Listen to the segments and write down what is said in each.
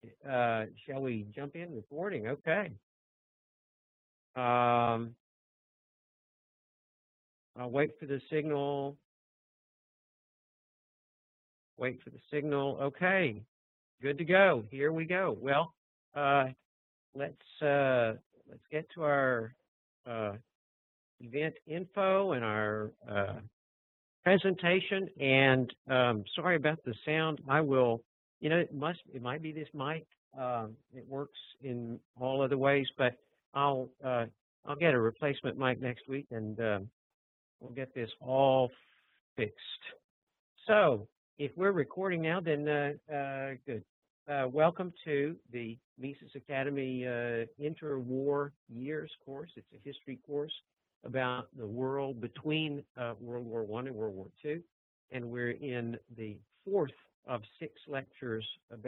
Shall we jump in recording? Okay. Um, I'll wait for the signal. Wait for the signal. Okay. Good to go. Here we go. Well, uh, let's get to our uh, event info and our presentation. And sorry about the sound. I will. It might be this mic. It works in all other ways, but I'll uh, I'll get a replacement mic next week, and we'll get this all fixed. So, if we're recording now, then good. Welcome to the Mises Academy Interwar Years course. It's a history course about the world between World War I and World War II, and we're in the fourth of 6 lectures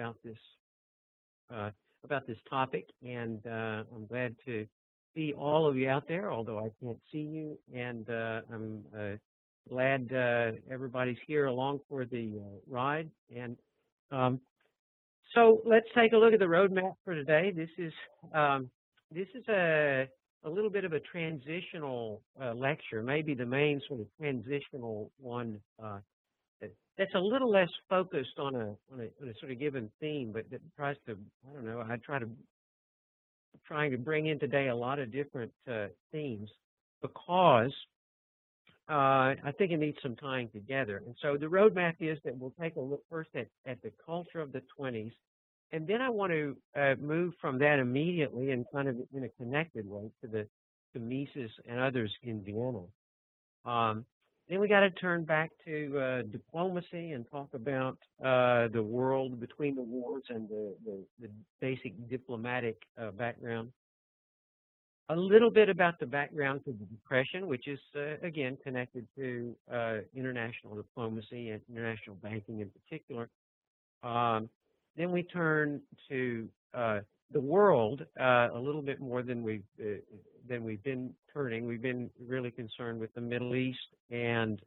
uh, about this topic. And I'm glad to see all of you out there, although I can't see you. And I'm glad everybody's here along for the ride. And um, so let's take a look at the roadmap for today. This is a little bit of a transitional lecture, maybe the main sort of transitional one that's a little less focused on a sort of given theme, but that tries to, I don't know, trying to bring in today a lot of different themes because I think it needs some tying together. And so the roadmap is that we'll take a look first at the culture of the 20s, and then I want to move from that immediately and kind of in a connected way to Mises and others in Vienna. Then we got to turn back to diplomacy and talk about the world between the wars and the basic diplomatic background. A little bit about the background to the Depression, which is, again, connected to international diplomacy and international banking in particular. Then we turn to the world a little bit more than we've been turning. We've been really concerned with the Middle East and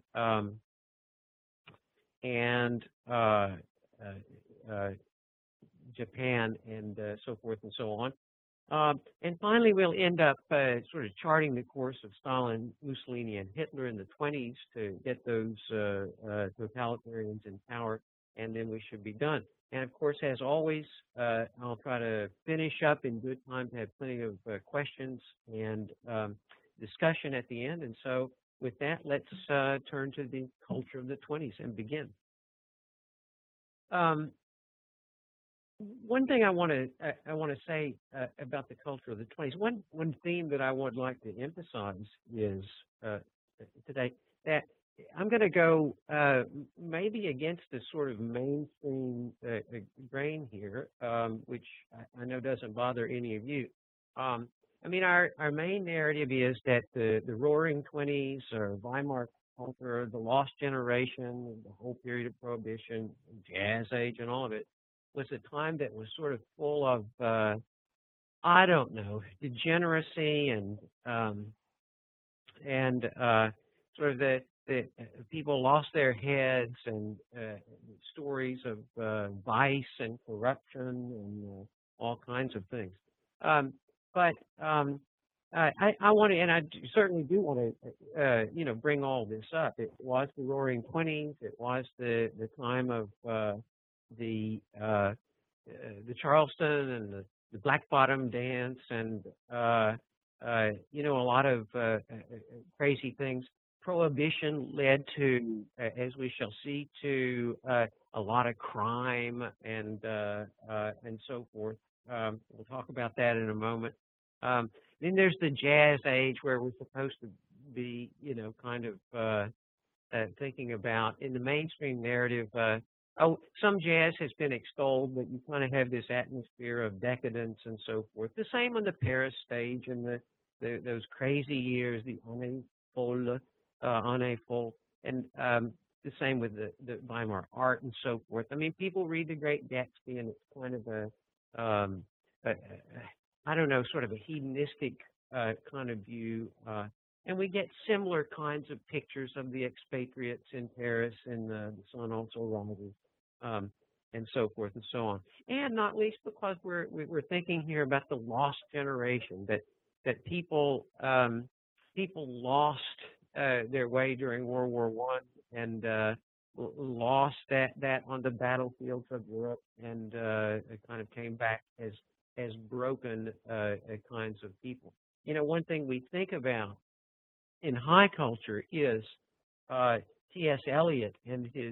Japan and so forth and so on. And finally, we'll end up sort of charting the course of Stalin, Mussolini, and Hitler in the 20s to get those totalitarians in power, and then we should be done. And of course, as always, I'll try to finish up in good time to have plenty of questions and discussion at the end. And so with that, let's turn to the culture of the 20s and begin. One thing I want to say about the culture of the 20s. One theme that I would like to emphasize is today that I'm going to go maybe against the sort of mainstream grain here, which I know doesn't bother any of you. I mean, our main narrative is that the Roaring 20s or Weimar culture, the lost generation, the whole period of Prohibition, Jazz Age, and all of it was a time that was sort of full of I don't know, degeneracy and sort of the people lost their heads and stories of vice and corruption and all kinds of things. But I want to, and I certainly do want to, bring all this up. It was the Roaring 20s. It was the time of the Charleston and the Black Bottom dance and a lot of crazy things. Prohibition led to, as we shall see, to a lot of crime and so forth. We'll talk about that in a moment. Then there's the Jazz Age, where we're supposed to be, kind of thinking about in the mainstream narrative. Some jazz has been extolled, but you kind of have this atmosphere of decadence and so forth. The same on the Paris stage and those crazy years, the Année Folle, and the same with the Weimar art and so forth. I mean, people read The Great Gatsby, and it's kind of I don't know, sort of a hedonistic kind of view. And we get similar kinds of pictures of the expatriates in Paris, and the sun also rises. and so forth and so on. And not least because we're thinking here about the lost generation, that people lost their way during World War I and lost that on the battlefields of Europe, and it kind of came back as broken kinds of people. You know, one thing we think about in high culture is T.S. Eliot and his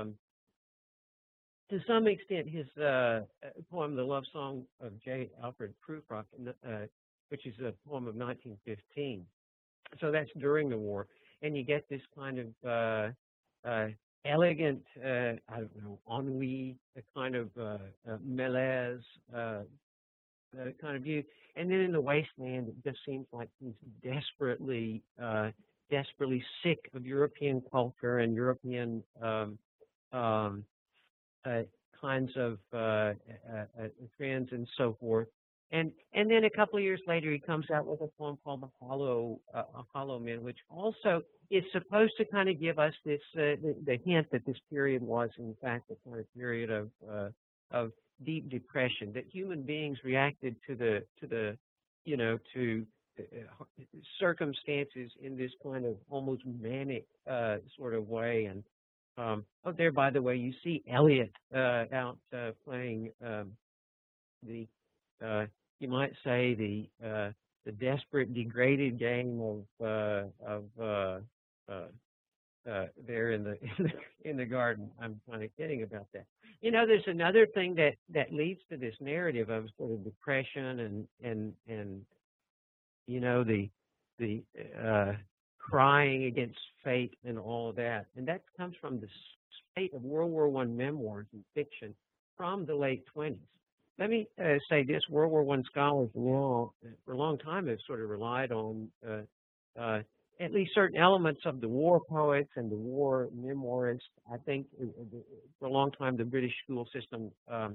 to some extent, his poem, The Love Song of J. Alfred Prufrock, which is a poem of 1915. So that's during the war. And you get this kind of elegant, I don't know, ennui, a kind of malaise kind of view. And then in The Wasteland, it just seems like he's desperately sick of European culture and European kinds of trends and so forth. And then a couple of years later, he comes out with a poem called A Hollow Man, which also is supposed to kind of give us this the hint that this period was, in fact, a kind of period of deep depression, that human beings reacted to the circumstances in this kind of almost manic sort of way. And oh, there, by the way, you see Eliot out playing the you might say the desperate, degraded game of there in the garden. I'm kind of kidding about that. You know, there's another thing that leads to this narrative of sort of depression and you know the crying against fate and all of that, and that comes from the spate of World War I memoirs and fiction from the late 20s. Let me say this: World War I scholars now, for a long time, have sort of relied on at least certain elements of the war poets and the war memoirists. I think for a long time the British school system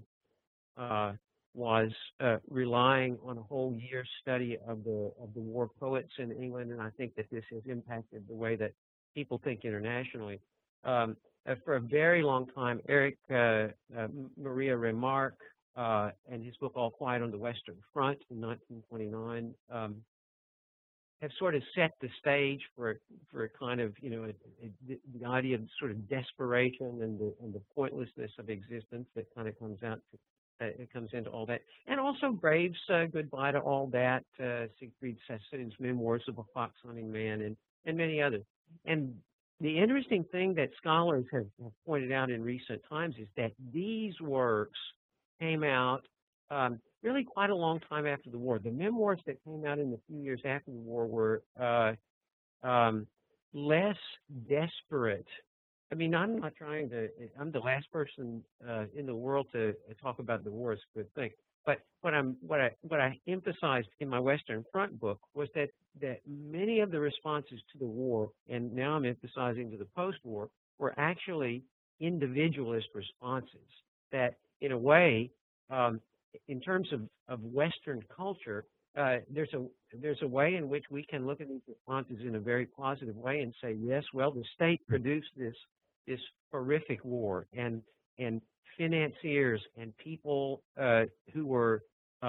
was relying on a whole year's study of the war poets in England, and I think that this has impacted the way that people think internationally. For a very long time, Erich Maria Remarque and his book All Quiet on the Western Front in 1929 have sort of set the stage for a kind of, you know, the idea of sort of desperation and the pointlessness of existence that kind of comes out. It comes into all that, and also Graves' Goodbye to All That, Siegfried Sassoon's Memoirs of a Fox Hunting Man, and many others. And the interesting thing that scholars have pointed out in recent times is that these works came out really quite a long time after the war. The memoirs that came out in the few years after the war were less desperate. I mean, I'm not trying to. I'm the last person in the world to talk about the war as a good thing. But what I emphasized in my Western Front book was that many of the responses to the war, and now I'm emphasizing to the post-war, were actually individualist responses. That, in a way, in terms of Western culture, there's a way in which we can look at these responses in a very positive way and say, yes, well, the state produced this horrific war, and financiers and people who were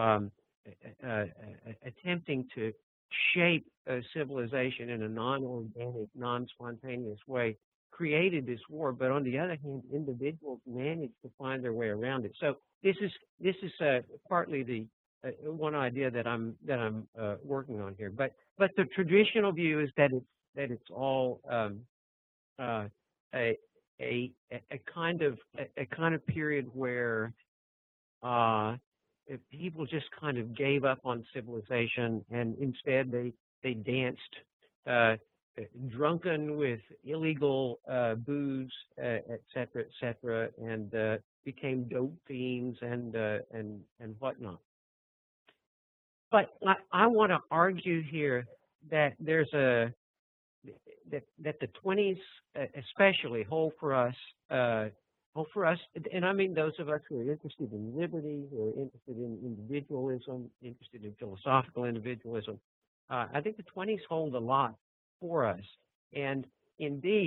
attempting to shape a civilization in a non-organic, non-spontaneous way created this war. But on the other hand, individuals managed to find their way around it. So this is partly the one idea that I'm working on here. But the traditional view is that it's all a kind of period where people just kind of gave up on civilization, and instead they danced drunken with illegal booze, et cetera, and became dope fiends and whatnot. But I want to argue here that there's that the 20s especially hold for us, and I mean those of us who are interested in liberty, who are interested in individualism, interested in philosophical individualism. I think the 20s hold a lot for us, and indeed,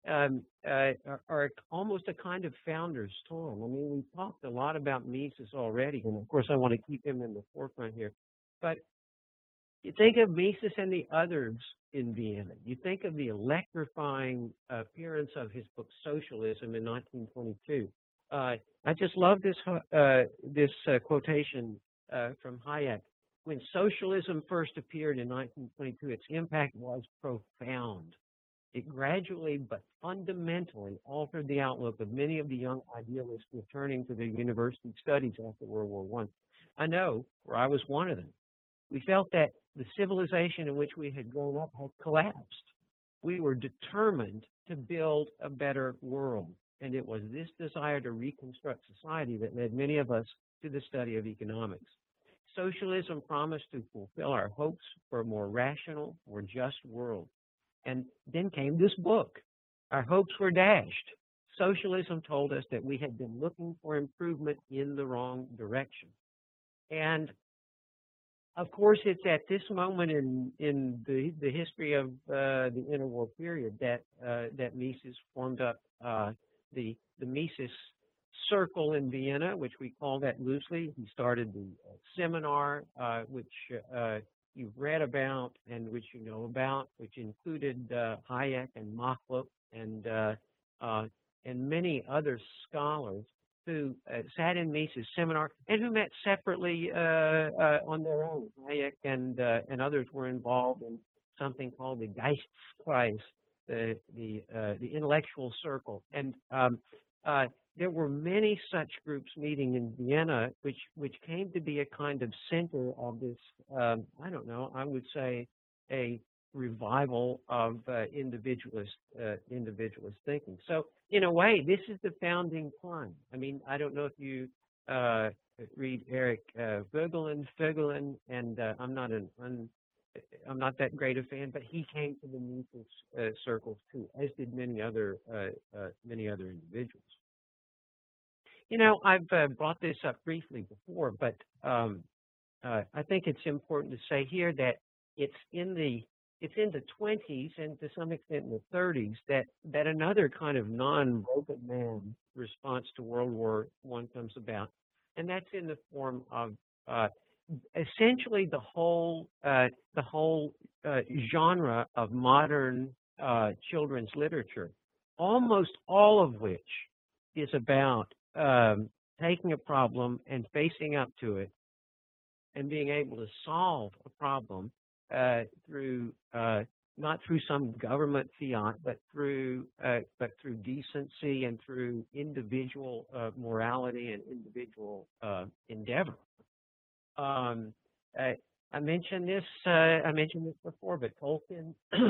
are almost a kind of founder's tome. I mean, we've talked a lot about Mises already, and of course I want to keep him in the forefront here. But you think of Mises and the others in Vienna. You think of the electrifying appearance of his book Socialism in 1922. I just love this quotation from Hayek. When socialism first appeared in 1922, its impact was profound. It gradually but fundamentally altered the outlook of many of the young idealists returning to their university studies after World War I. I know, where I was one of them. We felt that the civilization in which we had grown up had collapsed. We were determined to build a better world, and it was this desire to reconstruct society that led many of us to the study of economics. Socialism promised to fulfill our hopes for a more rational, more just world. And then came this book. Our hopes were dashed. Socialism told us that we had been looking for improvement in the wrong direction. And of course, it's at this moment in the history of the interwar period that Mises formed up the Mises Circle in Vienna, which we call that loosely. He started the seminar, which you've read about and which you know about, which included Hayek and Machlup and many other scholars who sat in Mises' seminar and who met separately on their own. Hayek and others were involved in something called the Geistkreis, the intellectual circle, and there were many such groups meeting in Vienna, which came to be a kind of center of this. I don't know. I would say a revival of individualist thinking. So in a way, this is the founding time. I mean, I don't know if you read Eric Voegelin, and I'm not that great a fan, but he came to the Mises circles too, as did many other individuals. You know, I've brought this up briefly before, but I think it's important to say here that it's in the 20s and to some extent in the 30s that another kind of non-broken man response to World War I comes about, and that's in the form of essentially the whole genre of modern children's literature, almost all of which is about taking a problem and facing up to it and being able to solve a problem through not through some government fiat, but through decency and through individual morality and individual endeavor. I mentioned this before, but Tolkien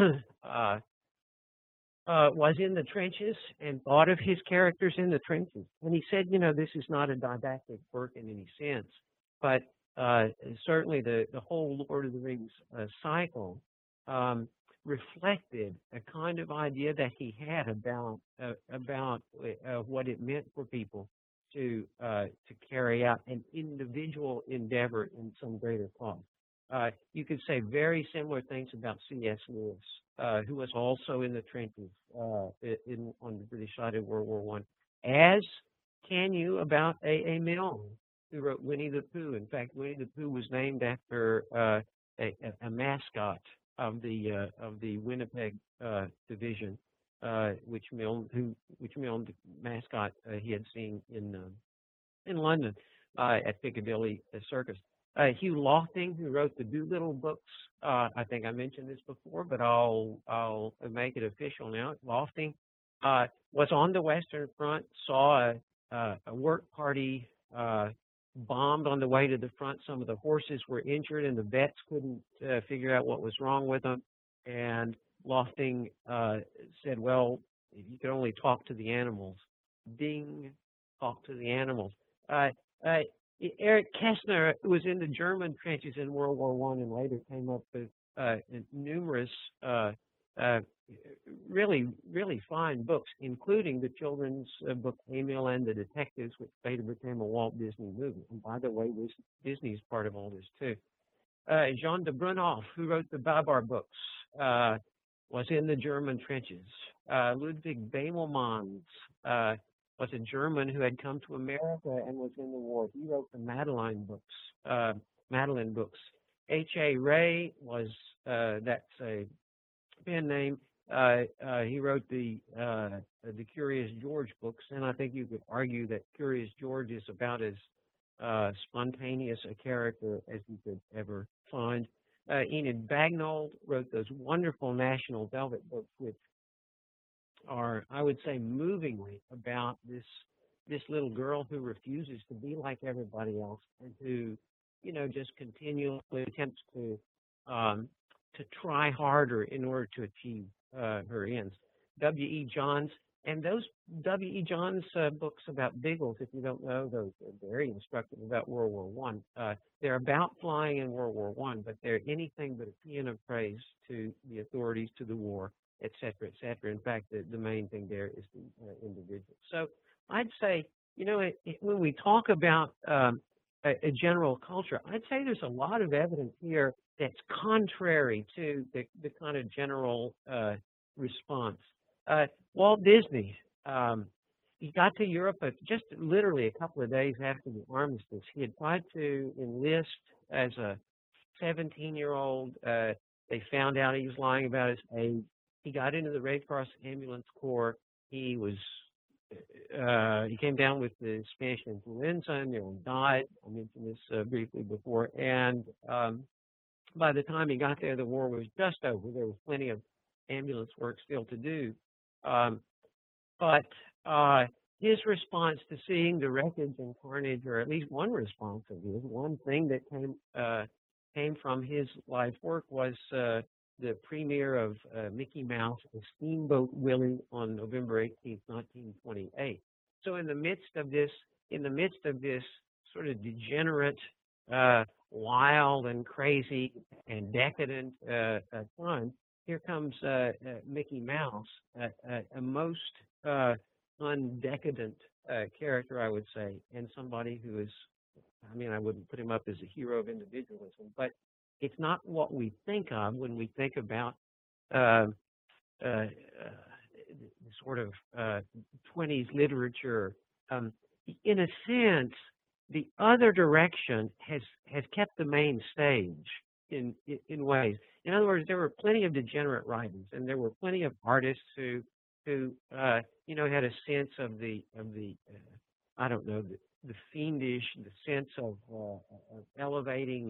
was in the trenches and thought of his characters in the trenches. And he said, you know, this is not a didactic work in any sense, but certainly the whole Lord of the Rings cycle reflected a kind of idea that he had about what it meant for people to carry out an individual endeavor in some greater cause. You could say very similar things about C.S. Lewis, who was also in the trenches on the British side of World War I, as can you about A.A. Milne, who wrote Winnie the Pooh. In fact, Winnie the Pooh was named after a mascot of the Winnipeg division, which Milne, the mascot he had seen in London at Piccadilly Circus. Hugh Lofting, who wrote the Doolittle books, I think I mentioned this before, but I'll make it official now. Lofting was on the Western Front, saw a work party bombed on the way to the front. Some of the horses were injured, and the vets couldn't figure out what was wrong with them. And Lofting said, well, you can only talk to the animals. Ding, talk to the animals. Eric Kästner was in the German trenches in World War I and later came up with numerous really, really fine books, including the children's book Emil and the Detectives, which later became a Walt Disney movie. And by the way, Disney's part of all this too. Jean de Brunhoff, who wrote the Babar books, was in the German trenches. Ludwig Bemelmans was a German who had come to America and was in the war. He wrote the Madeline books. H.A. Ray was, that's a pen name. He wrote the Curious George books, and I think you could argue that Curious George is about as spontaneous a character as you could ever find. Enid Bagnold wrote those wonderful National Velvet books, which are, I would say, movingly about this little girl who refuses to be like everybody else and who, just continually attempts to try harder in order to achieve her ends. W.E. Johns, and those W.E. Johns books about Biggles, if you don't know, those are very instructive about World War One. They're about flying in World War One, but they're anything but a paean of praise to the authorities, to the war, et cetera, et cetera. In fact, the main thing there is the individual. So I'd say, when we talk about a general culture, I'd say there's a lot of evidence here that's contrary to the kind of general response. Walt Disney, he got to Europe just literally a couple of days after the armistice. He had tried to enlist as a 17-year-old. They found out he was lying about his age. He got into the Red Cross Ambulance Corps. He came down with the Spanish influenza and nearly died. I mentioned this briefly before. And by the time he got there, the war was just over. There was plenty of ambulance work still to do. But his response to seeing the wreckage and carnage, or at least one response of his, one thing that came from his life work was the premiere of Mickey Mouse and Steamboat Willie on November 18th, 1928. So in the midst of this sort of degenerate, wild and crazy and decadent time, here comes Mickey Mouse, a most undecadent character, I would say, and somebody who is, I wouldn't put him up as a hero of individualism, but it's not what we think of when we think about sort of 20s literature. In a sense, the other direction has kept the main stage in ways. In other words, there were plenty of degenerate writers, and there were plenty of artists who had a sense of the fiendish, the sense of elevating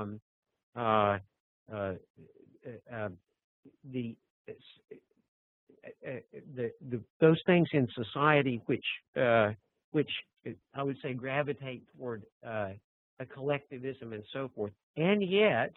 those things in society which I would say gravitate toward a collectivism and so forth. And yet,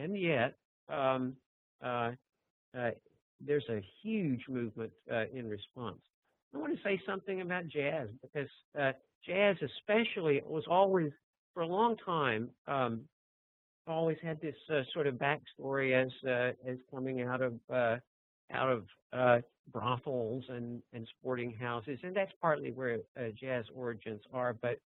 there's a huge movement in response. I want to say something about jazz, because jazz especially was always, for a long time, always had this sort of backstory as coming out of brothels and sporting houses, and that's partly where jazz origins are. But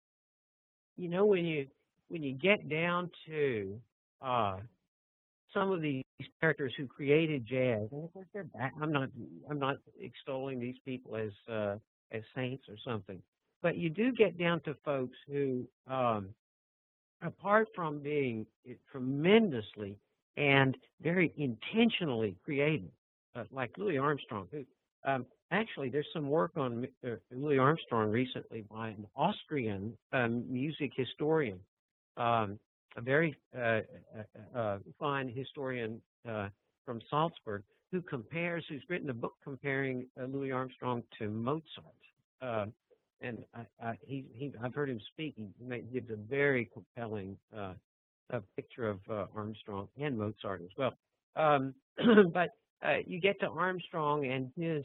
when you get down to some of these characters who created jazz, and of course they're back. I'm not extolling these people as saints or something, but you do get down to folks who, apart from being tremendously and very intentionally creative, like Louis Armstrong, who actually there's some work on Louis Armstrong recently by an Austrian music historian, a very fine historian from Salzburg, who's written a book comparing Louis Armstrong to Mozart. And I've heard him speak. He gives a very compelling picture of Armstrong and Mozart as well. But you get to Armstrong and his,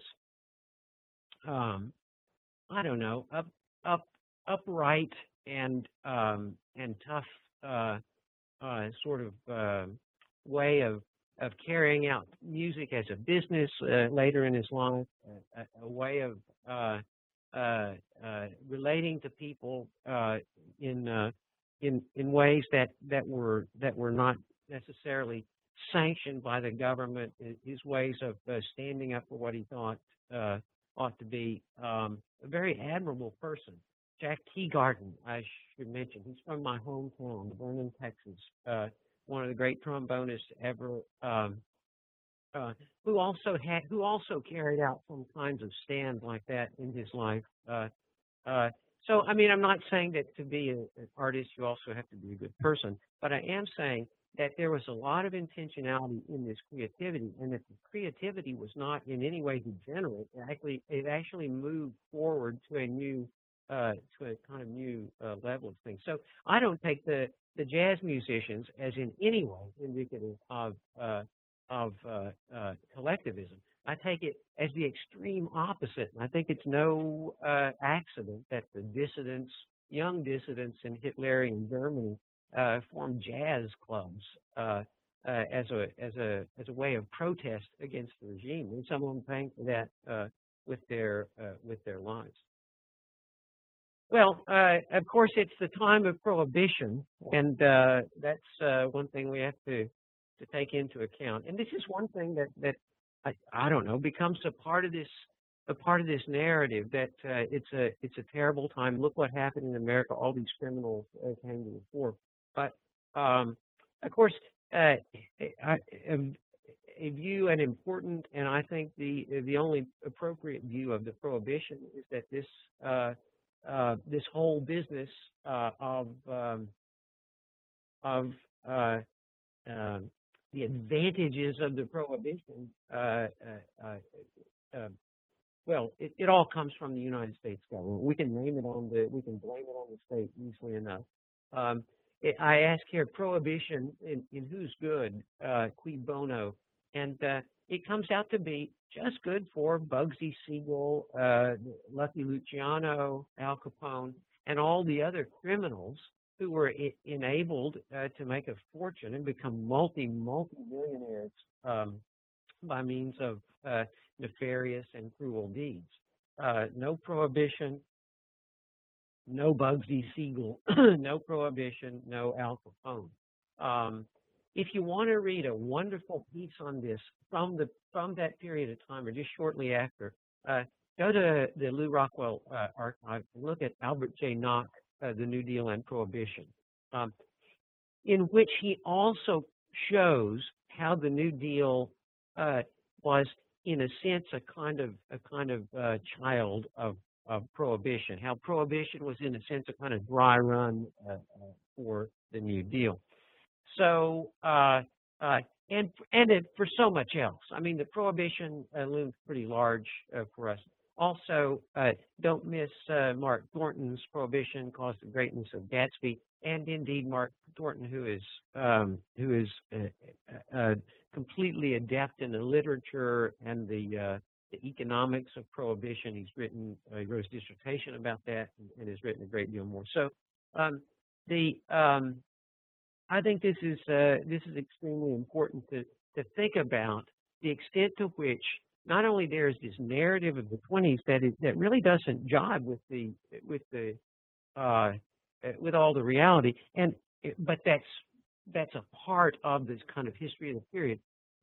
upright and tough sort of way of carrying out music as a business later in his life, a way of relating to people in ways that were not necessarily sanctioned by the government, his ways of standing up for what he thought ought to be. A very admirable person. Jack Teagarden, I should mention. He's from my hometown, Vernon, Texas. One of the great trombonists ever. Who also carried out some kinds of stand like that in his life. So, I mean, I'm not saying that to be an artist you also have to be a good person, but I am saying that there was a lot of intentionality in this creativity, and that the creativity was not in any way degenerate. It actually moved forward to a kind of new level of things. So I don't take the jazz musicians as in any way indicative of collectivism. I take it as the extreme opposite. And I think it's no accident that the dissidents, young dissidents in Hitlerian Germany, formed jazz clubs as a way of protest against the regime, and some of them paying for that with their lives. Well, of course, it's the time of Prohibition, and that's one thing we have to take into account. And this is one thing that I don't know, becomes a part of this narrative that it's a terrible time. Look what happened in America. All these criminals came to the fore. But of course, a view, an important, and I think the only appropriate view of the Prohibition is that this whole business of the advantages of the Prohibition, well, it all comes from the United States government. We can blame it on the state easily enough. I ask here, Prohibition in whose good, cui bono, and it comes out to be just good for Bugsy Siegel, Lucky Luciano, Al Capone, and all the other criminals who were enabled to make a fortune and become multi-millionaires by means of nefarious and cruel deeds. No Prohibition, no Bugsy Siegel, no Prohibition, no Al Capone. If you want to read a wonderful piece on this from that period of time, or just shortly after, go to the Lew Rockwell archive and look at Albert J. Nock, The New Deal and Prohibition, in which he also shows how the New Deal was, in a sense, a kind of child of Prohibition. How Prohibition was, in a sense, a kind of dry run for the New Deal. So, and for so much else. I mean, the Prohibition looms pretty large for us. Also, don't miss Mark Thornton's Prohibition Caused the Greatness of Gatsby, and indeed Mark Thornton, who is completely adept in the literature and the economics of Prohibition. He wrote his dissertation about that, and has written a great deal more. So, I think this is extremely important to think about the extent to which not only there's this narrative of the 20s that really doesn't jibe with all the reality, but that's a part of this kind of history of the period,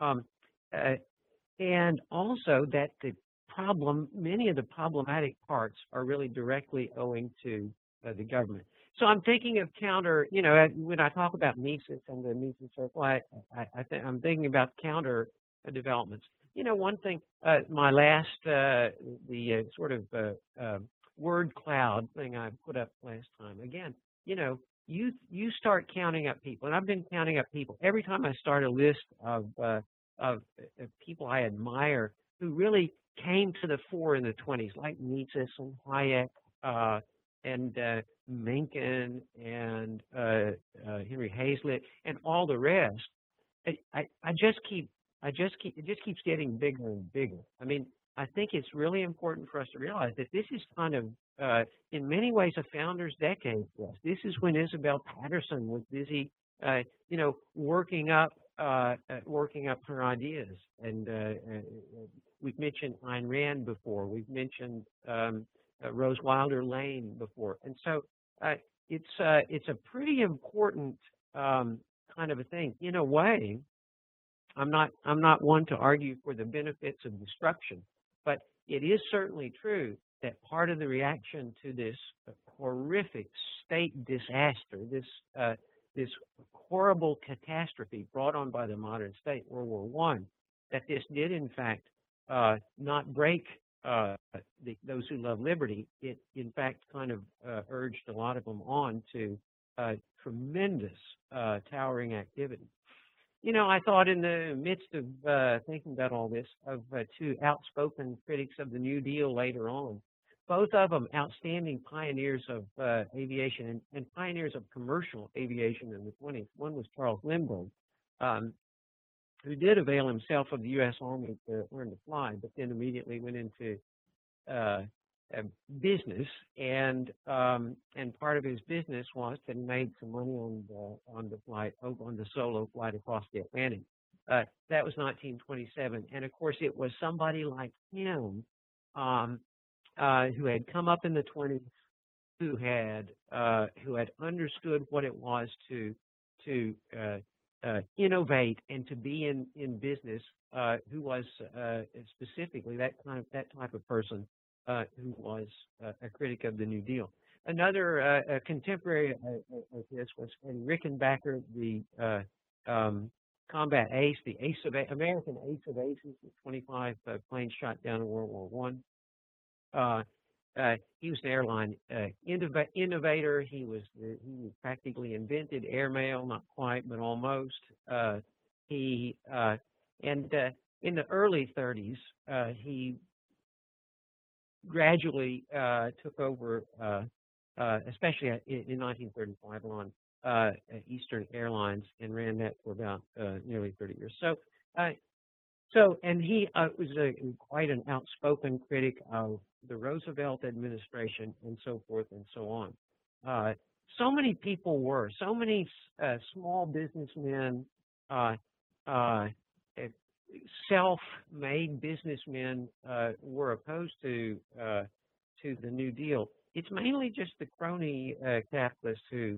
and also that many of the problematic parts are really directly owing to the government. So I'm thinking of when I talk about Mises and the Mises Circle, I'm thinking about counter developments. One thing, my last, the sort of word cloud thing I put up last time, again, you start counting up people, and I've been counting up people. Every time I start a list of people I admire who really came to the fore in the 20s, like Mises and Hayek, and Mencken and Henry Hazlitt and all the rest, it just keeps getting bigger and bigger. I mean, I think it's really important for us to realize that this is kind of, in many ways, a founder's decade for us. This is when Isabel Patterson was busy, working up her ideas. And we've mentioned Ayn Rand before. We've mentioned Rose Wilder Lane before, and so it's a pretty important kind of a thing. In a way, I'm not one to argue for the benefits of destruction, but it is certainly true that part of the reaction to this horrific state disaster, this horrible catastrophe brought on by the modern state, World War One, that this did in fact not break those who love liberty. It in fact kind of urged a lot of them on to tremendous towering activity. You know, I thought in the midst of thinking about all this of two outspoken critics of the New Deal later on, both of them outstanding pioneers of aviation and pioneers of commercial aviation in the 20s. One was Charles Lindbergh, who did avail himself of the U.S. Army to learn to fly, but then immediately went into uh, business, and part of his business was that he made some money on the flight, on the solo flight across the Atlantic. That was 1927, and of course it was somebody like him who had come up in the 20s, who had understood what it was to innovate and to be in business, who was specifically that type of person who was a critic of the New Deal. Another contemporary of his was Eddie Rickenbacker, the combat ace, the American ace of aces, with 25 planes shot down in World War One. He was an airline innovator. He practically invented airmail, not quite, but almost. In the early 30s, he gradually took over, especially in 1935, on Eastern Airlines, and ran that for about nearly 30 years. And he was quite an outspoken critic of the Roosevelt administration, and so forth and so on. So many people were, so many small businessmen, self-made businessmen were opposed to the New Deal. It's mainly just the crony capitalists who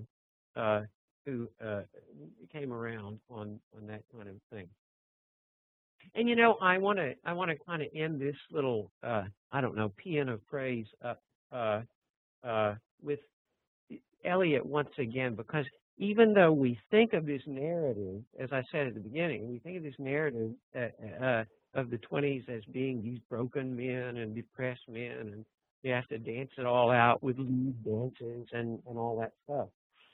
came around on that kind of thing. And you know, I want to kind of end this little I don't know, paean of praise up with Eliot once again, because even though we think of this narrative, as I said at the beginning, we think of this narrative of the 20s as being these broken men and depressed men, and you have to dance it all out with lead dances and all that stuff.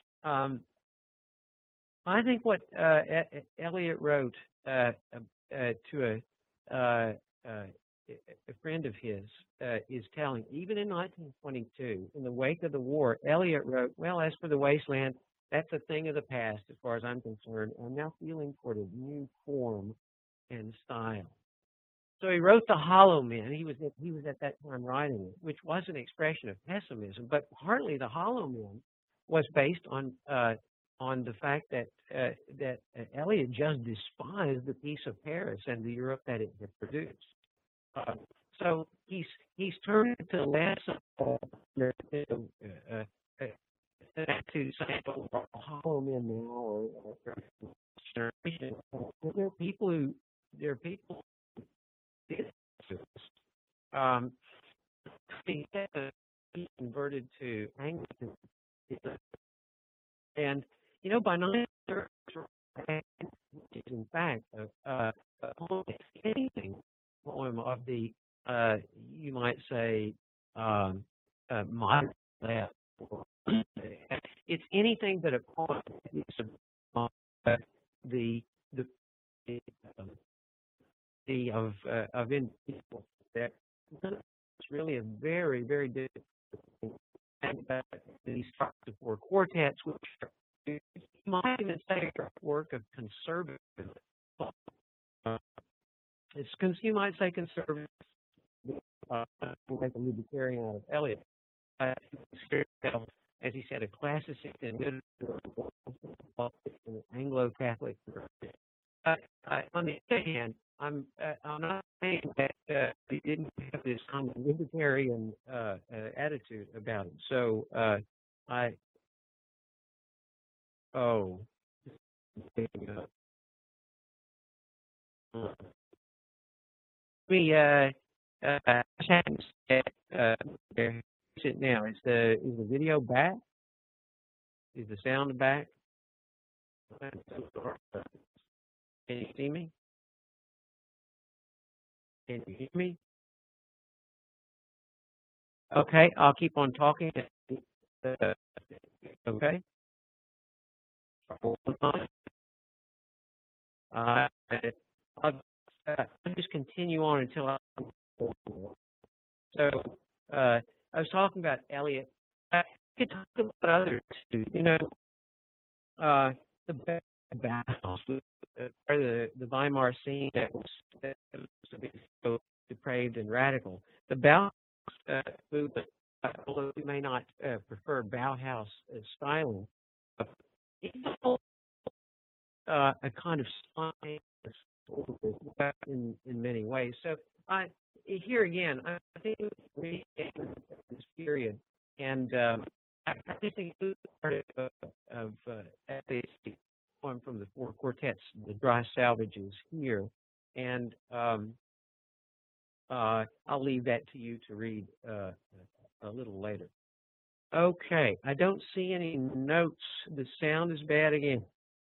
I think what Eliot wrote to a friend of his is telling. Even in 1922, in the wake of the war, Eliot wrote, "Well, as for the wasteland, that's a thing of the past as far as I'm concerned. I'm now feeling toward a new form and style." So he wrote The Hollow Men. He was at that time writing it, which was an expression of pessimism, but partly The Hollow Men was based on the fact that Eliot just despised the Peace of Paris and the Europe that it had produced. So he's turned to less to say, "Oh, Hollow Men now," or generation. There are people who he converted to Anglican, and you know, by 1930, which is in fact a poem, anything poem of the you might say modern left. It's anything but a poem. It's of individuals. It's really a very, very difficult thing. And these structures for quartets, which you might even say are work of conservative. You might say conservative. We'll make a libertarian out of Eliot. As he said, a classicist and an Anglo-Catholic. On the other hand, I'm not saying that he didn't have this kind of libertarian attitude about him. So Me, where is it now? Is the video back? Is the sound back? Can you see me? Can you hear me? Okay, I'll keep on talking. Okay. I'll just continue on until I. So I was talking about Eliot. I could talk about others too. You know, the Bauhaus, or the Weimar scene that was so depraved and radical. The Bauhaus movement, although you may not prefer Bauhaus styling, it's a kind of science in many ways. So here again, I think we this period, and I just think it's part of the poem from the four quartets, the Dry Salvages here, and I'll leave that to you to read a little later. Okay, I don't see any notes. The sound is bad again.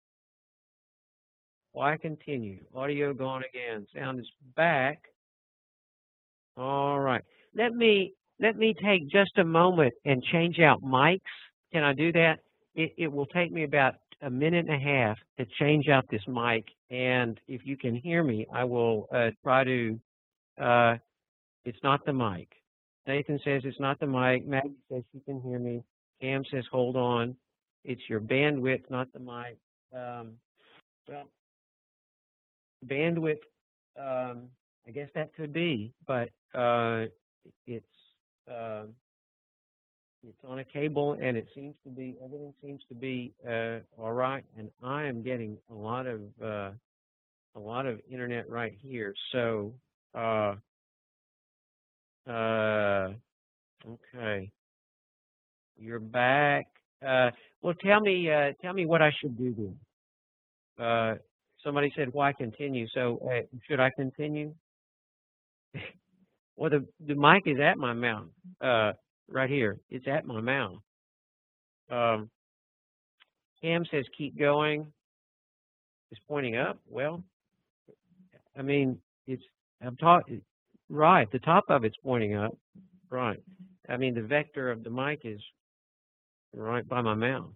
Why continue? Audio gone again. Sound is back. All right. Let me take just a moment and change out mics. Can I do that? It will take me about a minute and a half to change out this mic, and if you can hear me, I will try to. It's not the mic. Nathan says it's not the mic. Maggie says she can hear me. Cam says hold on. It's your bandwidth, not the mic. Well, bandwidth. I guess that could be, but it's on a cable, and it seems to be everything seems to be all right. And I am getting a lot of internet right here. So okay, you're back. Well, tell me what I should do then. Somebody said why continue? So should I continue? Well, the mic is at my mouth, right here. It's at my mouth. Cam says keep going. It's pointing up. Well, I mean, I'm talking right. The top of it's pointing up. Right. I mean, the vector of the mic is right by my mouth.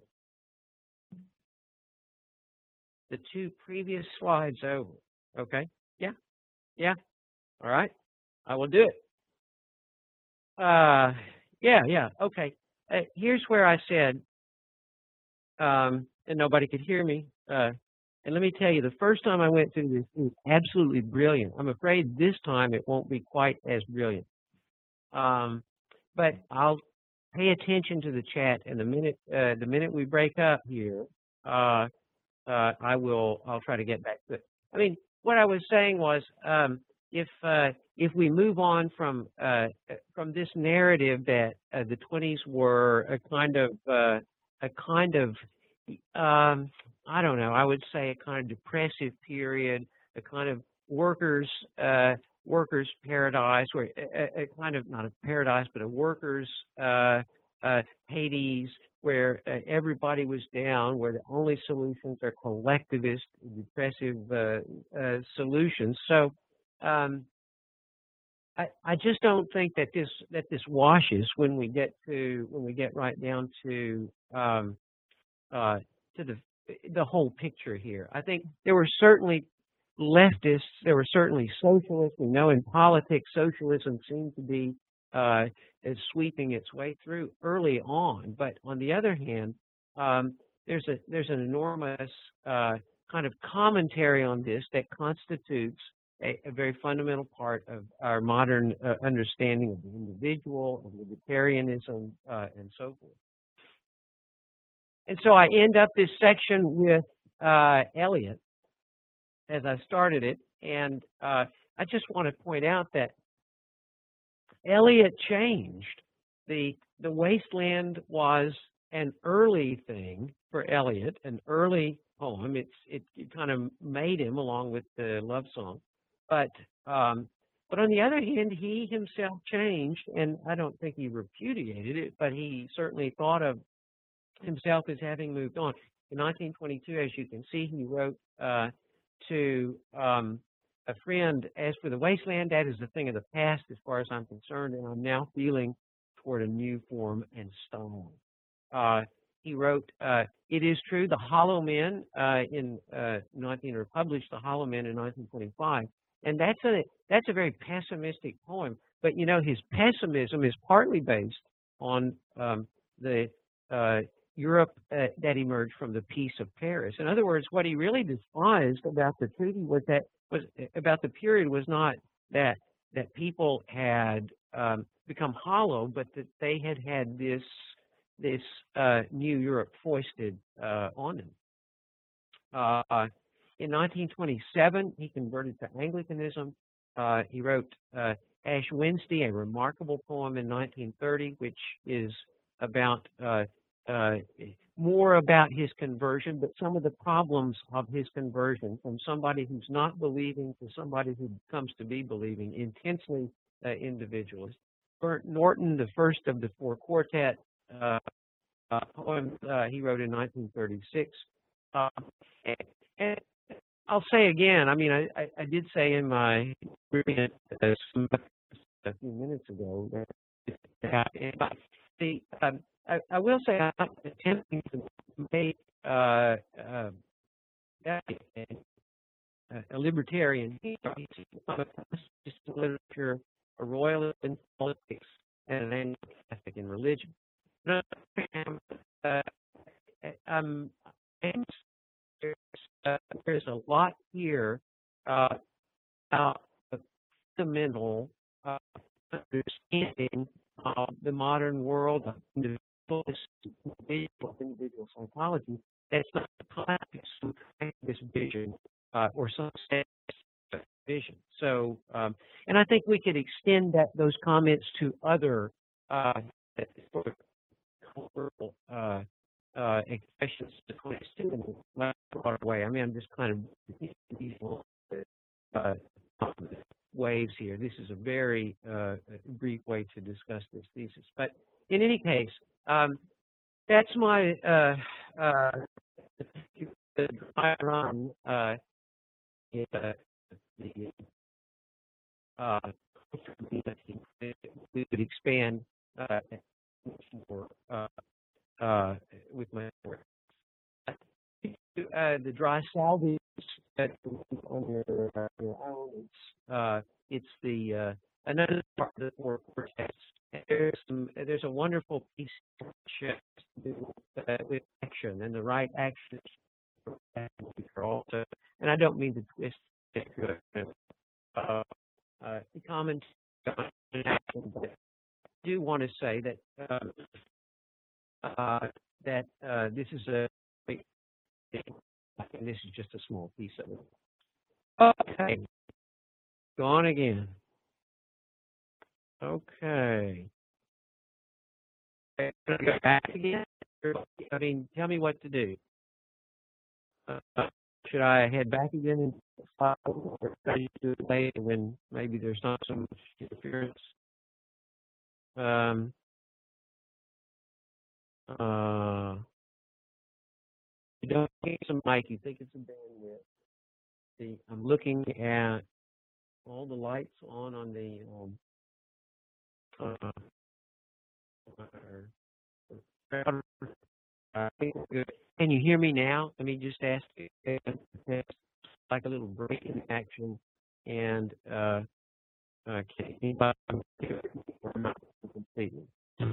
The two previous slides over. Okay. Yeah. Yeah. All right. I will do it. Yeah. Okay. Here's where I said, and nobody could hear me. And let me tell you, the first time I went through this, it was absolutely brilliant. I'm afraid this time it won't be quite as brilliant. But I'll pay attention to the chat, and the minute we break up here, I'll try to get back to it. I mean, what I was saying was, if we move on from this narrative that the 20s were a kind of I don't know, I would say a kind of depressive period, a kind of workers' paradise, where a kind of not a paradise, but a workers' Hades, where everybody was down, where the only solutions are collectivist, depressive solutions. So I just don't think that this washes when we get right down to the whole picture here. I think there were certainly leftists, there were certainly socialists. We know in politics, socialism seemed to be sweeping its way through early on. But on the other hand, there's an enormous kind of commentary on this that constitutes a very fundamental part of our modern understanding of the individual, of libertarianism, and so forth. And so I end up this section with Eliot as I started it, and I just want to point out that Eliot changed. The wasteland was an early thing, for Eliot, an early poem. It kind of made him along with the love song, but on the other hand, he himself changed, and I don't think he repudiated it, but he certainly thought of himself as having moved on. In 1922, as you can see, he wrote to a friend, "As for the wasteland, that is a thing of the past as far as I'm concerned, and I'm now feeling toward a new form and style." He wrote, "It is true, The Hollow Men published The Hollow Men in 1925, and that's a very pessimistic poem. But you know, his pessimism is partly based on the Europe that emerged from the Peace of Paris. In other words, what he really despised about the treaty was about the period was not that people had become hollow, but that they had this new Europe foisted on them. In 1927, he converted to Anglicanism. He wrote Ash Wednesday, a remarkable poem in 1930, which is about more about his conversion, but some of the problems of his conversion from somebody who's not believing to somebody who comes to be believing, intensely individualist. Burnt Norton, the first of the four quartet poems he wrote in 1936. And I'll say again, I mean, I did say in my agreement a few minutes ago that I will say I'm not attempting to make a libertarian. He's just a literature, a royalist in politics, and an Anglo-Catholic in religion. There's a lot here about the fundamental understanding of the modern world of individual psychology that's not the classic this vision or some vision. So, and I think we could extend those comments to other expressions to in a broader way. I mean, I'm just kind of waves here. This is a very brief way to discuss this thesis. But in any case, that's my dry run. We would expand more with my work. The dry salvage on your own. It's the another part of the four quartets. There's a wonderful piece with action and the right action. Also, and I don't mean to twist it. The comment on action, but I do want to say that this is and this is just a small piece of it. Okay, gone again. Okay. Go back again? I mean, tell me what to do. Should I head back again in 5 or should I do it later when maybe there's not so much interference? You don't think it's a mic, you think it's a bandwidth. See, I'm looking at all the lights on the can you hear me now? Let me just ask you, like a little break in action, and can anybody hear me or not completely?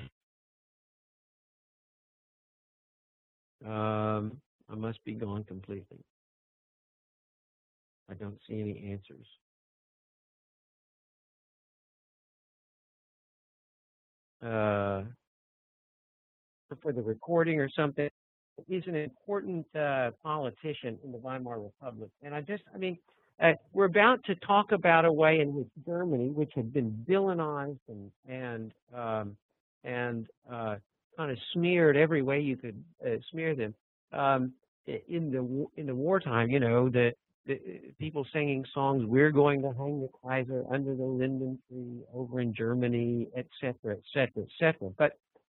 I must be gone completely. I don't see any answers. For the recording or something, he's an important politician in the Weimar Republic. And we're about to talk about a way in which Germany, which had been villainized and kind of smeared every way you could smear them, in the wartime, you know, the people singing songs, "We're going to hang the Kaiser under the linden tree over in Germany," et cetera, et cetera, et cetera. But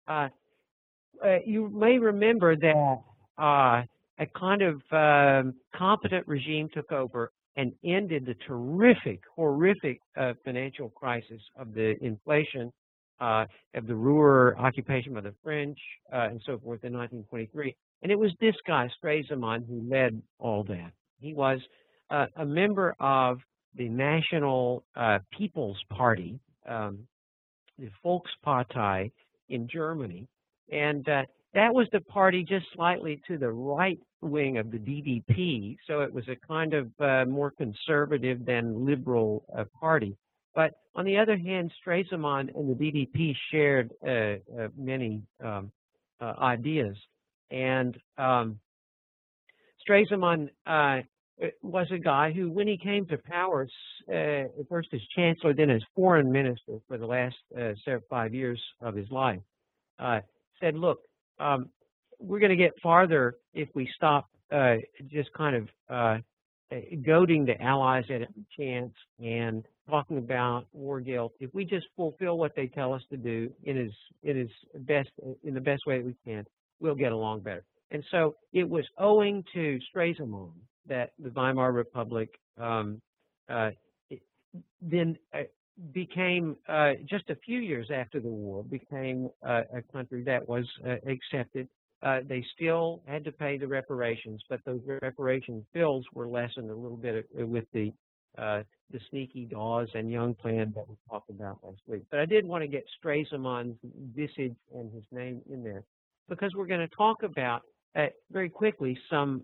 you may remember that a kind of competent regime took over and ended the terrific, horrific financial crisis of the inflation, of the Ruhr occupation by the French, and so forth in 1923. And it was this guy, Stresemann, who led all that. He was a member of the National People's Party, the Volkspartei in Germany, and that was the party just slightly to the right wing of the DDP, so it was a kind of more conservative than liberal party. But on the other hand, Stresemann and the DDP shared many ideas, and Stresemann was a guy who, when he came to power, first as chancellor, then as foreign minister for the last 5 years of his life, said, look, we're going to get farther if we stop just kind of goading the Allies at a chance and talking about war guilt. If we just fulfill what they tell us to do in the best way that we can, we'll get along better. And so it was owing to Stresemann that the Weimar Republic then became, just a few years after the war, became a country that was accepted. They still had to pay the reparations, but those reparation bills were lessened a little bit with the sneaky Dawes and Young plan that we talked about last week. But I did want to get Stresemann's visage and his name in there, because we're going to talk about very quickly some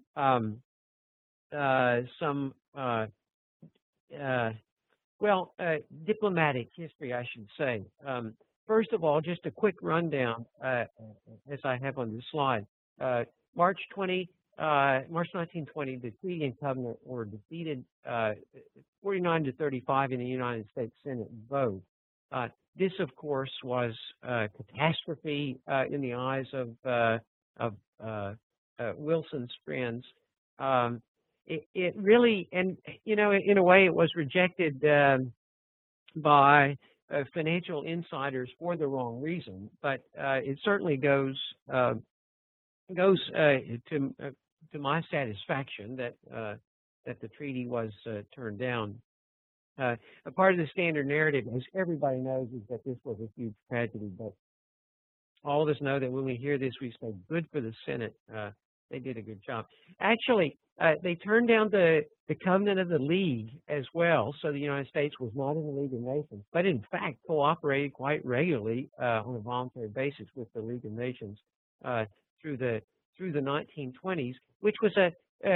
diplomatic history, I should say. First of all, just a quick rundown, as I have on this slide. March 1920, the Treaty and Covenant were defeated 49-35 in the United States Senate vote. This, of course, was a catastrophe in the eyes of Wilson's friends. It really, and you know, in a way, it was rejected by financial insiders for the wrong reason. But it certainly goes to my satisfaction that the treaty was turned down. A part of the standard narrative, as everybody knows, is that this was a huge tragedy. But all of us know that when we hear this, we say, "Good for the Senate." They did a good job. Actually, they turned down the Covenant of the League as well, so the United States was not in the League of Nations, but in fact cooperated quite regularly on a voluntary basis with the League of Nations through the 1920s, which was a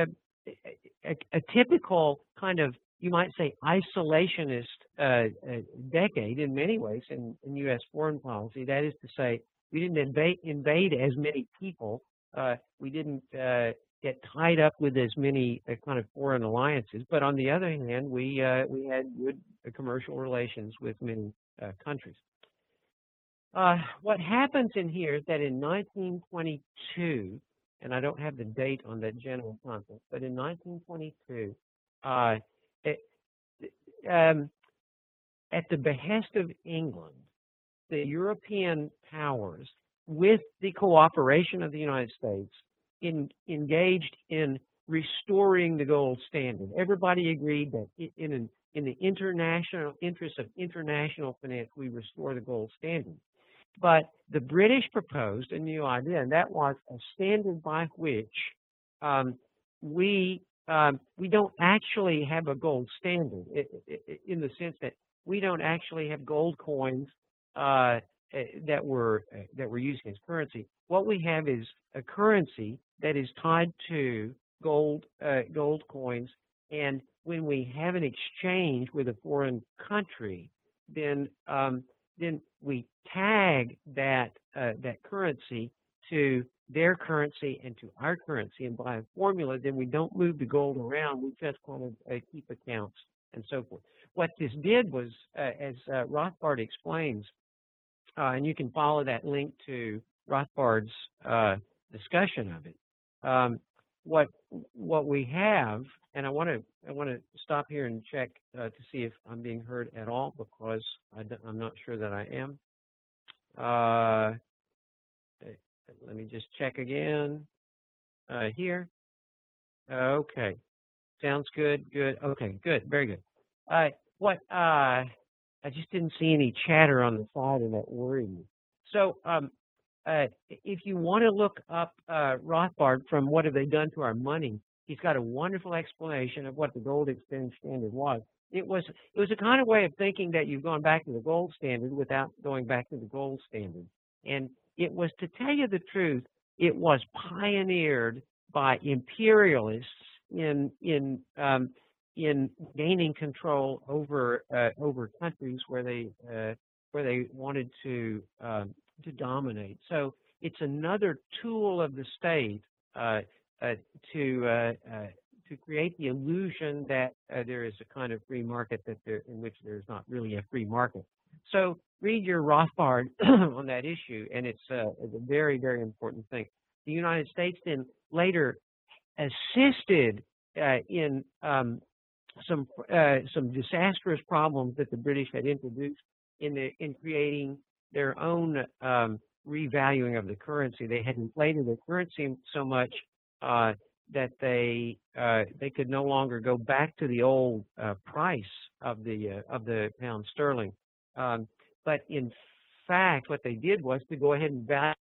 typical kind of, you might say, isolationist decade in many ways in U.S. foreign policy. That is to say, we didn't invade as many people. We didn't get tied up with as many kind of foreign alliances. But on the other hand, we had good commercial relations with many countries. What happens in here is that in 1922, and I don't have the date on that general conference, but in 1922, at the behest of England, the European powers, with the cooperation of the United States, engaged in restoring the gold standard. Everybody agreed that in the international interest of international finance, we restore the gold standard. But the British proposed a new idea, and that was a standard by which we don't actually have a gold standard, in the sense that we don't actually have gold coins that we're using as currency. What we have is a currency that is tied to gold coins, and when we have an exchange with a foreign country, then we tag that currency to their currency and to our currency, and by a formula, then we don't move the gold around. We just kind of keep accounts and so forth. What this did was, as Rothbard explains, and you can follow that link to Rothbard's discussion of it. what we have, and I want to stop here and check to see if I'm being heard at all, because I'm not sure that I am. Let me just check again here. Okay, sounds good. Good. Okay, good. Very good. I just didn't see any chatter on the side, and that worried me. So, if you want to look up Rothbard from What Have They Done to Our Money, he's got a wonderful explanation of what the gold exchange standard was. It was a kind of way of thinking that you've gone back to the gold standard without going back to the gold standard. And it was, to tell you the truth, it was pioneered by imperialists in gaining control over countries where they wanted to dominate. So it's another tool of the state to create the illusion that there is a kind of free market in which there's not really a free market. So read your Rothbard on that issue, and it's a very, very important thing. The United States then later assisted in some disastrous problems that the British had introduced in creating their own revaluing of the currency. They had inflated the currency so much that they could no longer go back to the old price of the pound sterling. But in fact, what they did was to go ahead and value.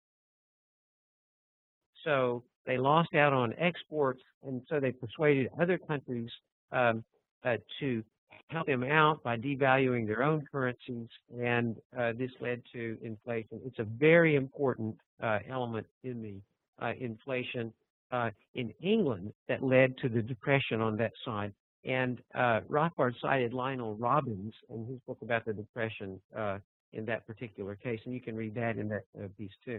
So they lost out on exports, and so they persuaded other countries to help them out by devaluing their own currencies, and this led to inflation. It's a very important element in the inflation in England that led to the Depression on that side. And Rothbard cited Lionel Robbins in his book about the Depression in that particular case, and you can read that in that piece too.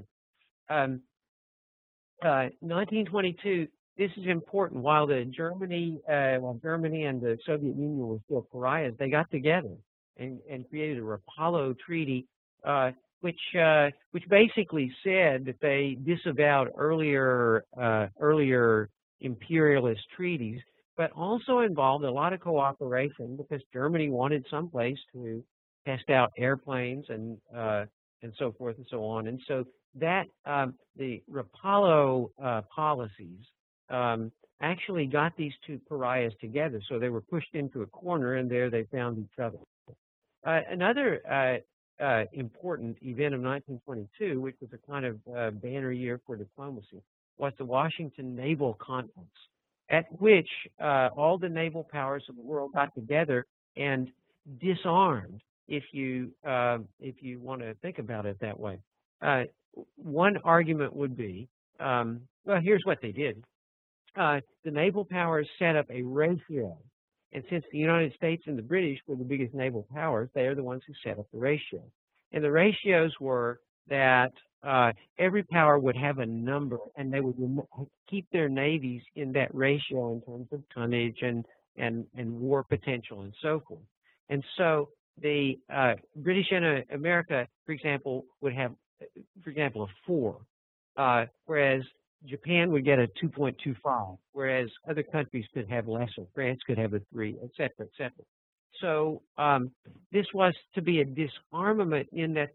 1922. This is important. While Germany and the Soviet Union were still pariahs, they got together and created a Rapallo Treaty, which basically said that they disavowed earlier imperialist treaties, but also involved a lot of cooperation because Germany wanted some place to test out airplanes and so forth and so on. And so that the Rapallo policies actually got these two pariahs together. So they were pushed into a corner, and there they found each other. Another important event of 1922, which was a kind of banner year for diplomacy, was the Washington Naval Conference, at which all the naval powers of the world got together and disarmed, if you want to think about it that way. One argument would be, well, here's what they did. The naval powers set up a ratio, and since the United States and the British were the biggest naval powers, they are the ones who set up the ratio. And the ratios were that every power would have a number, and they would keep their navies in that ratio in terms of tonnage and war potential and so forth. And so the British and America, for example, would have, for example, a 4, whereas Japan would get a 2.25, whereas other countries could have lesser. France could have a 3, et cetera, et cetera. So this was to be a disarmament in that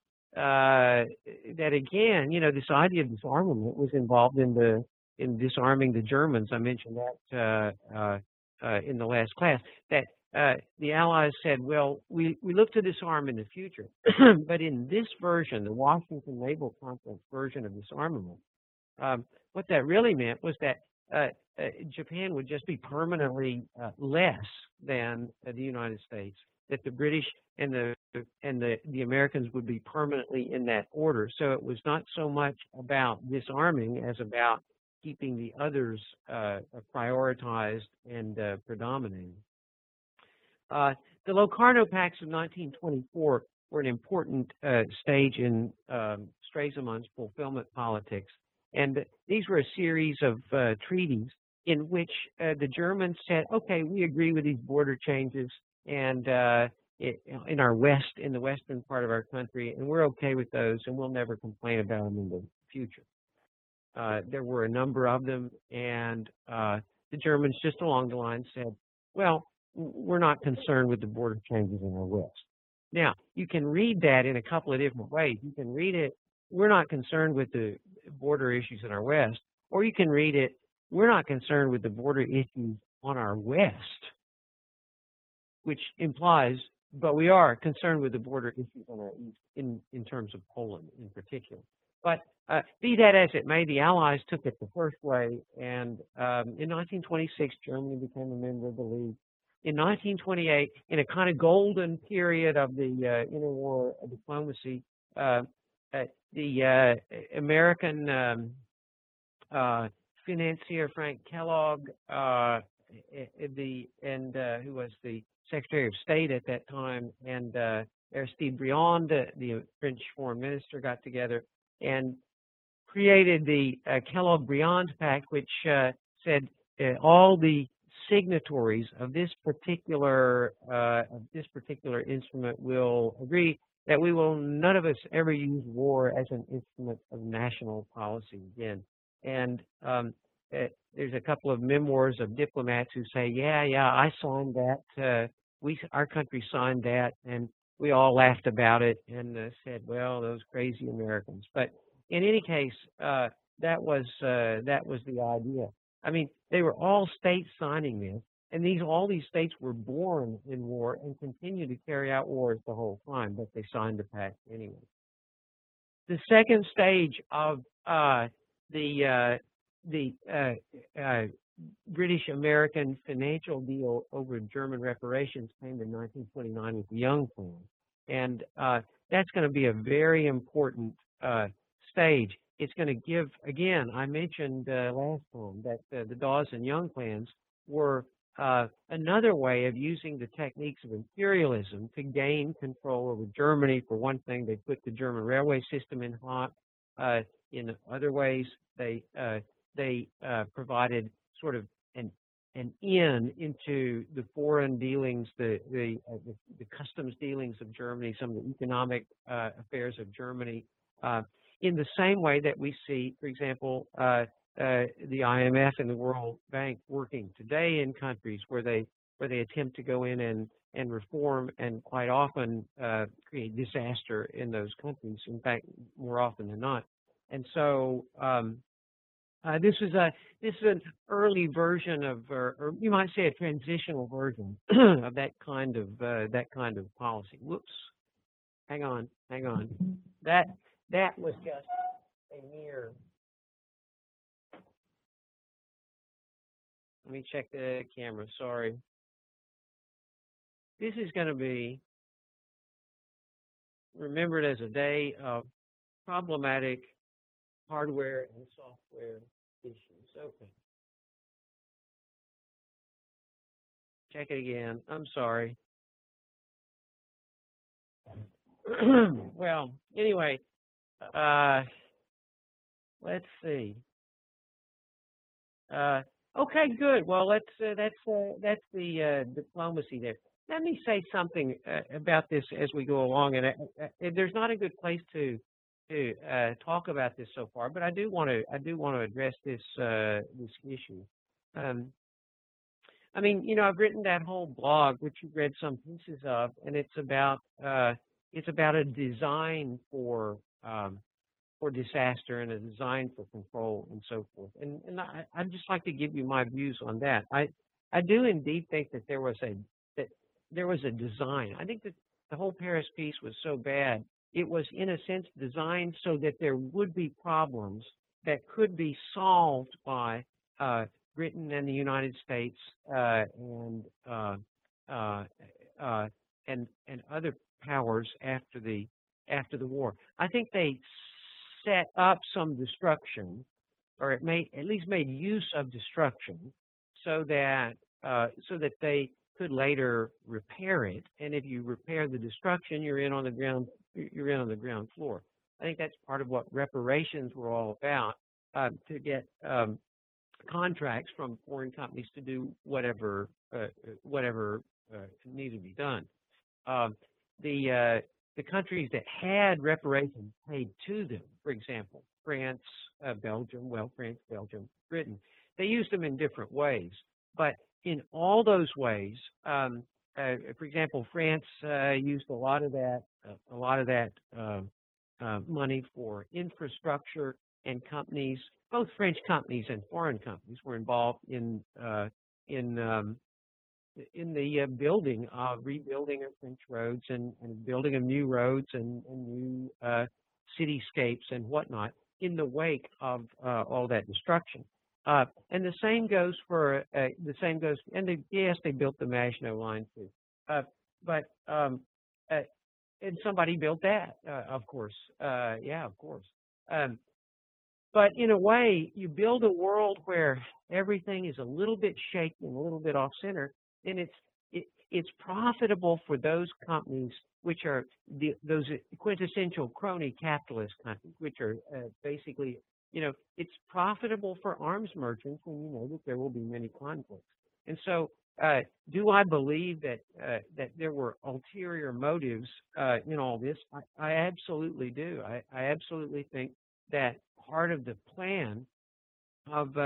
that again, this idea of disarmament was involved in disarming the Germans. I mentioned that in the last class. That the Allies said, well, we look to disarm in the future, but in this version, the Washington Naval Conference version of disarmament, what that really meant was that Japan would just be permanently less than the United States, that the British and the Americans would be permanently in that order. So it was not so much about disarming as about keeping the others prioritized and predominating. The Locarno Pacts of 1924 were an important stage in Stresemann's fulfillment politics. And these were a series of treaties in which the Germans said, okay, we agree with these border changes and in the western part of our country, and we're okay with those, and we'll never complain about them in the future. There were a number of them, and the Germans just along the line said, well, we're not concerned with the border changes in our west. Now, you can read that in a couple of different ways. You can read it, we're not concerned with the border issues in our west, or you can read it, we're not concerned with the border issues on our west, which implies, but we are concerned with the border issues on our east in terms of Poland in particular. But be that as it may, the Allies took it the first way, and in 1926, Germany became a member of the League. In 1928, in a kind of golden period of the interwar diplomacy, the American financier Frank Kellogg, who was the Secretary of State at that time, and Aristide Briand, the French foreign minister, got together and created the Kellogg-Briand Pact, which said all the signatories of this particular instrument will agree that we will none of us ever use war as an instrument of national policy again. And there's a couple of memoirs of diplomats who say, yeah, I signed that. Our country signed that, and we all laughed about it and said, well, those crazy Americans. But in any case, that was the idea. I mean, they were all states signing this, and all these states were born in war and continue to carry out wars the whole time, but they signed the pact anyway. The second stage of the British-American financial deal over German reparations came in 1929 with the Young Plan, and that's going to be a very important stage. It's going to give, again, I mentioned last time that the Dawes and Young plans were another way of using the techniques of imperialism to gain control over Germany. For one thing, they put the German railway system in hock. In other ways, they provided sort of an in into the foreign dealings, the customs dealings of Germany, some of the economic affairs of Germany. In the same way that we see, for example, the IMF and the World Bank working today in countries where they attempt to go in and reform, and quite often create disaster in those countries. In fact, more often than not. And so this is an early version of, or you might say, a transitional version of that kind of policy. Whoops! Hang on. That was just a mere. Let me check the camera. Sorry. This is going to be remembered as a day of problematic hardware and software issues. Okay. Check it again. I'm sorry. Well, anyway, let's see. Okay, good. Well, that's the diplomacy there. Let me say something about this as we go along, and there's not a good place to talk about this so far, but I do want to address this issue. I mean, I've written that whole blog, which you've read some pieces of, and it's about a design for disaster and a design for control and so forth. And I'd just like to give you my views on that. I do indeed think that there was a design. I think that the whole Paris peace was so bad. It was, in a sense, designed so that there would be problems that could be solved by Britain and the United States and other powers after the war. I think they set up some destruction, or at least made use of destruction, so that they could later repair it. And if you repair the destruction, you're in on the ground floor. I think that's part of what reparations were all about, to get contracts from foreign companies to do whatever needed to be done. The countries that had reparations paid to them, for example, France, Belgium, France, Belgium, Britain. They used them in different ways, but in all those ways, for example, France used a lot of that money for infrastructure, and companies, both French companies and foreign companies, were involved in the rebuilding of French roads and building of new roads and new cityscapes and whatnot in the wake of all that destruction. And the same goes for yes, they built the Maginot Line too, and somebody built that, of course, yeah, of course. But in a way, you build a world where everything is a little bit shaky and a little bit off center, and it's profitable for those companies which are those quintessential crony capitalist companies, which are basically, it's profitable for arms merchants when you know that there will be many conflicts. And so, do I believe that there were ulterior motives in all this? I absolutely do. I absolutely think that part of the plan of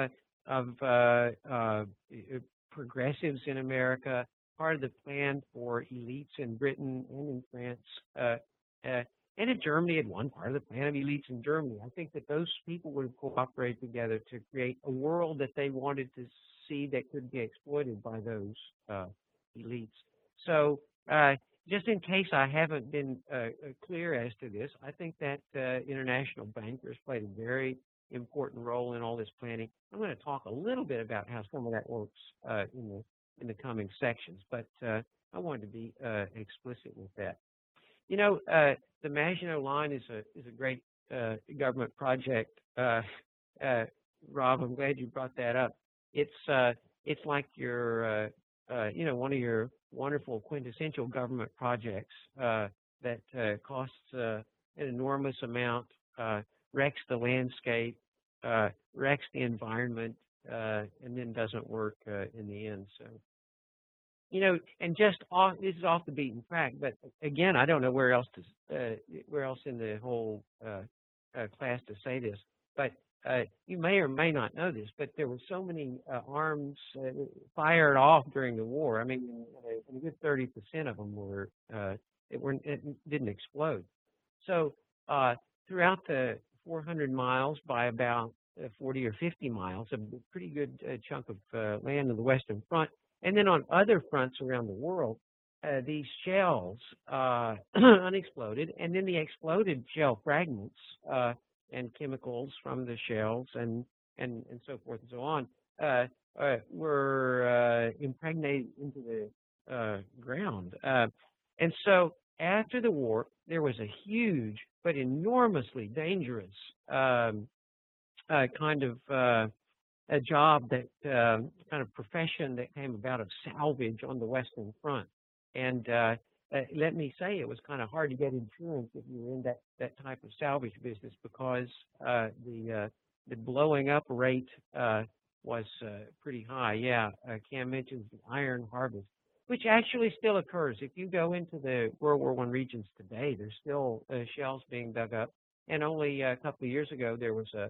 progressives in America, part of the plan for elites in Britain and in France, and in Germany, and one part of the plan of elites in Germany. I think that those people would have cooperated together to create a world that they wanted to see that could be exploited by those elites. So, just in case I haven't been clear as to this, I think that international bankers played a very important role in all this planning. I'm going to talk a little bit about how some of that works in the coming sections, but I wanted to be explicit with that. The Maginot Line is a great government project. Rob, I'm glad you brought that up. It's like your one of your wonderful quintessential government projects that costs an enormous amount, wrecks the landscape, wrecks the environment, and then doesn't work in the end. So, and this is off the beaten track, but again, I don't know where else in the whole class to say this, but you may or may not know this, but there were so many arms fired off during the war. I mean, a good 30% of them it didn't explode. So throughout the 400 miles by about 40 or 50 miles, a pretty good chunk of land on the Western Front, and then on other fronts around the world, these shells unexploded, and then the exploded shell fragments and chemicals from the shells and so forth and so on were impregnated into the ground. And so after the war, there was a huge but enormously dangerous kind of a job that kind of profession that came about of salvage on the Western Front. And let me say, it was kind of hard to get insurance if you were in that type of salvage business because the blowing up rate was pretty high. Yeah, Cam mentions the iron harvest, which actually still occurs. If you go into the World War I regions today, there's still shells being dug up. And only a couple of years ago, there was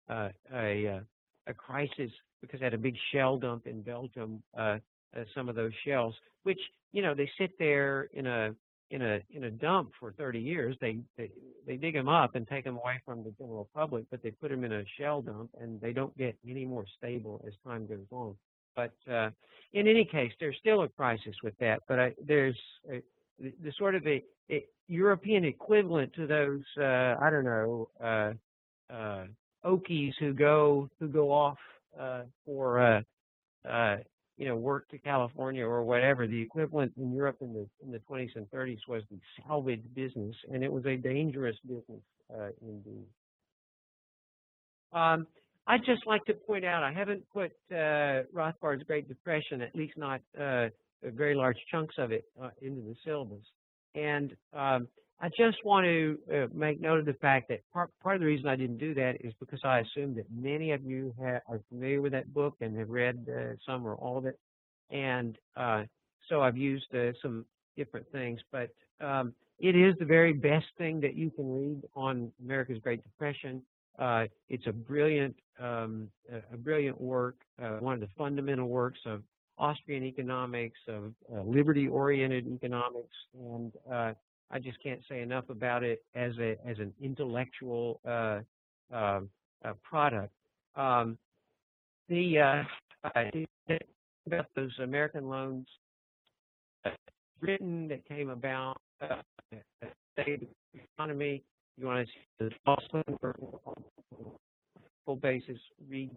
a crisis because they had a big shell dump in Belgium. Some of those shells, which they sit there in a dump for 30 years. They dig them up and take them away from the general public, but they put them in a shell dump, and they don't get any more stable as time goes on. But in any case, there's still a crisis with that. But there's the sort of a European equivalent to those Okies who go off for work to California or whatever. The equivalent in Europe in the 20s and 30s was the salvage business, and it was a dangerous business indeed. I'd just like to point out, I haven't put Rothbard's Great Depression, at least not very large chunks of it, into the syllabus. And I just want to make note of the fact that part of the reason I didn't do that is because I assumed that many of you are familiar with that book and have read some or all of it. And so I've used some different things. But it is the very best thing that you can read on America's Great Depression. It's a brilliant work, one of the fundamental works of Austrian economics, of liberty-oriented economics, and I just can't say enough about it as an intellectual product. About those American loans written that came about the economy. You want to see the Boston full basis, read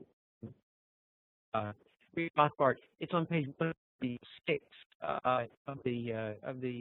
Rothbard. It's on page 156 of the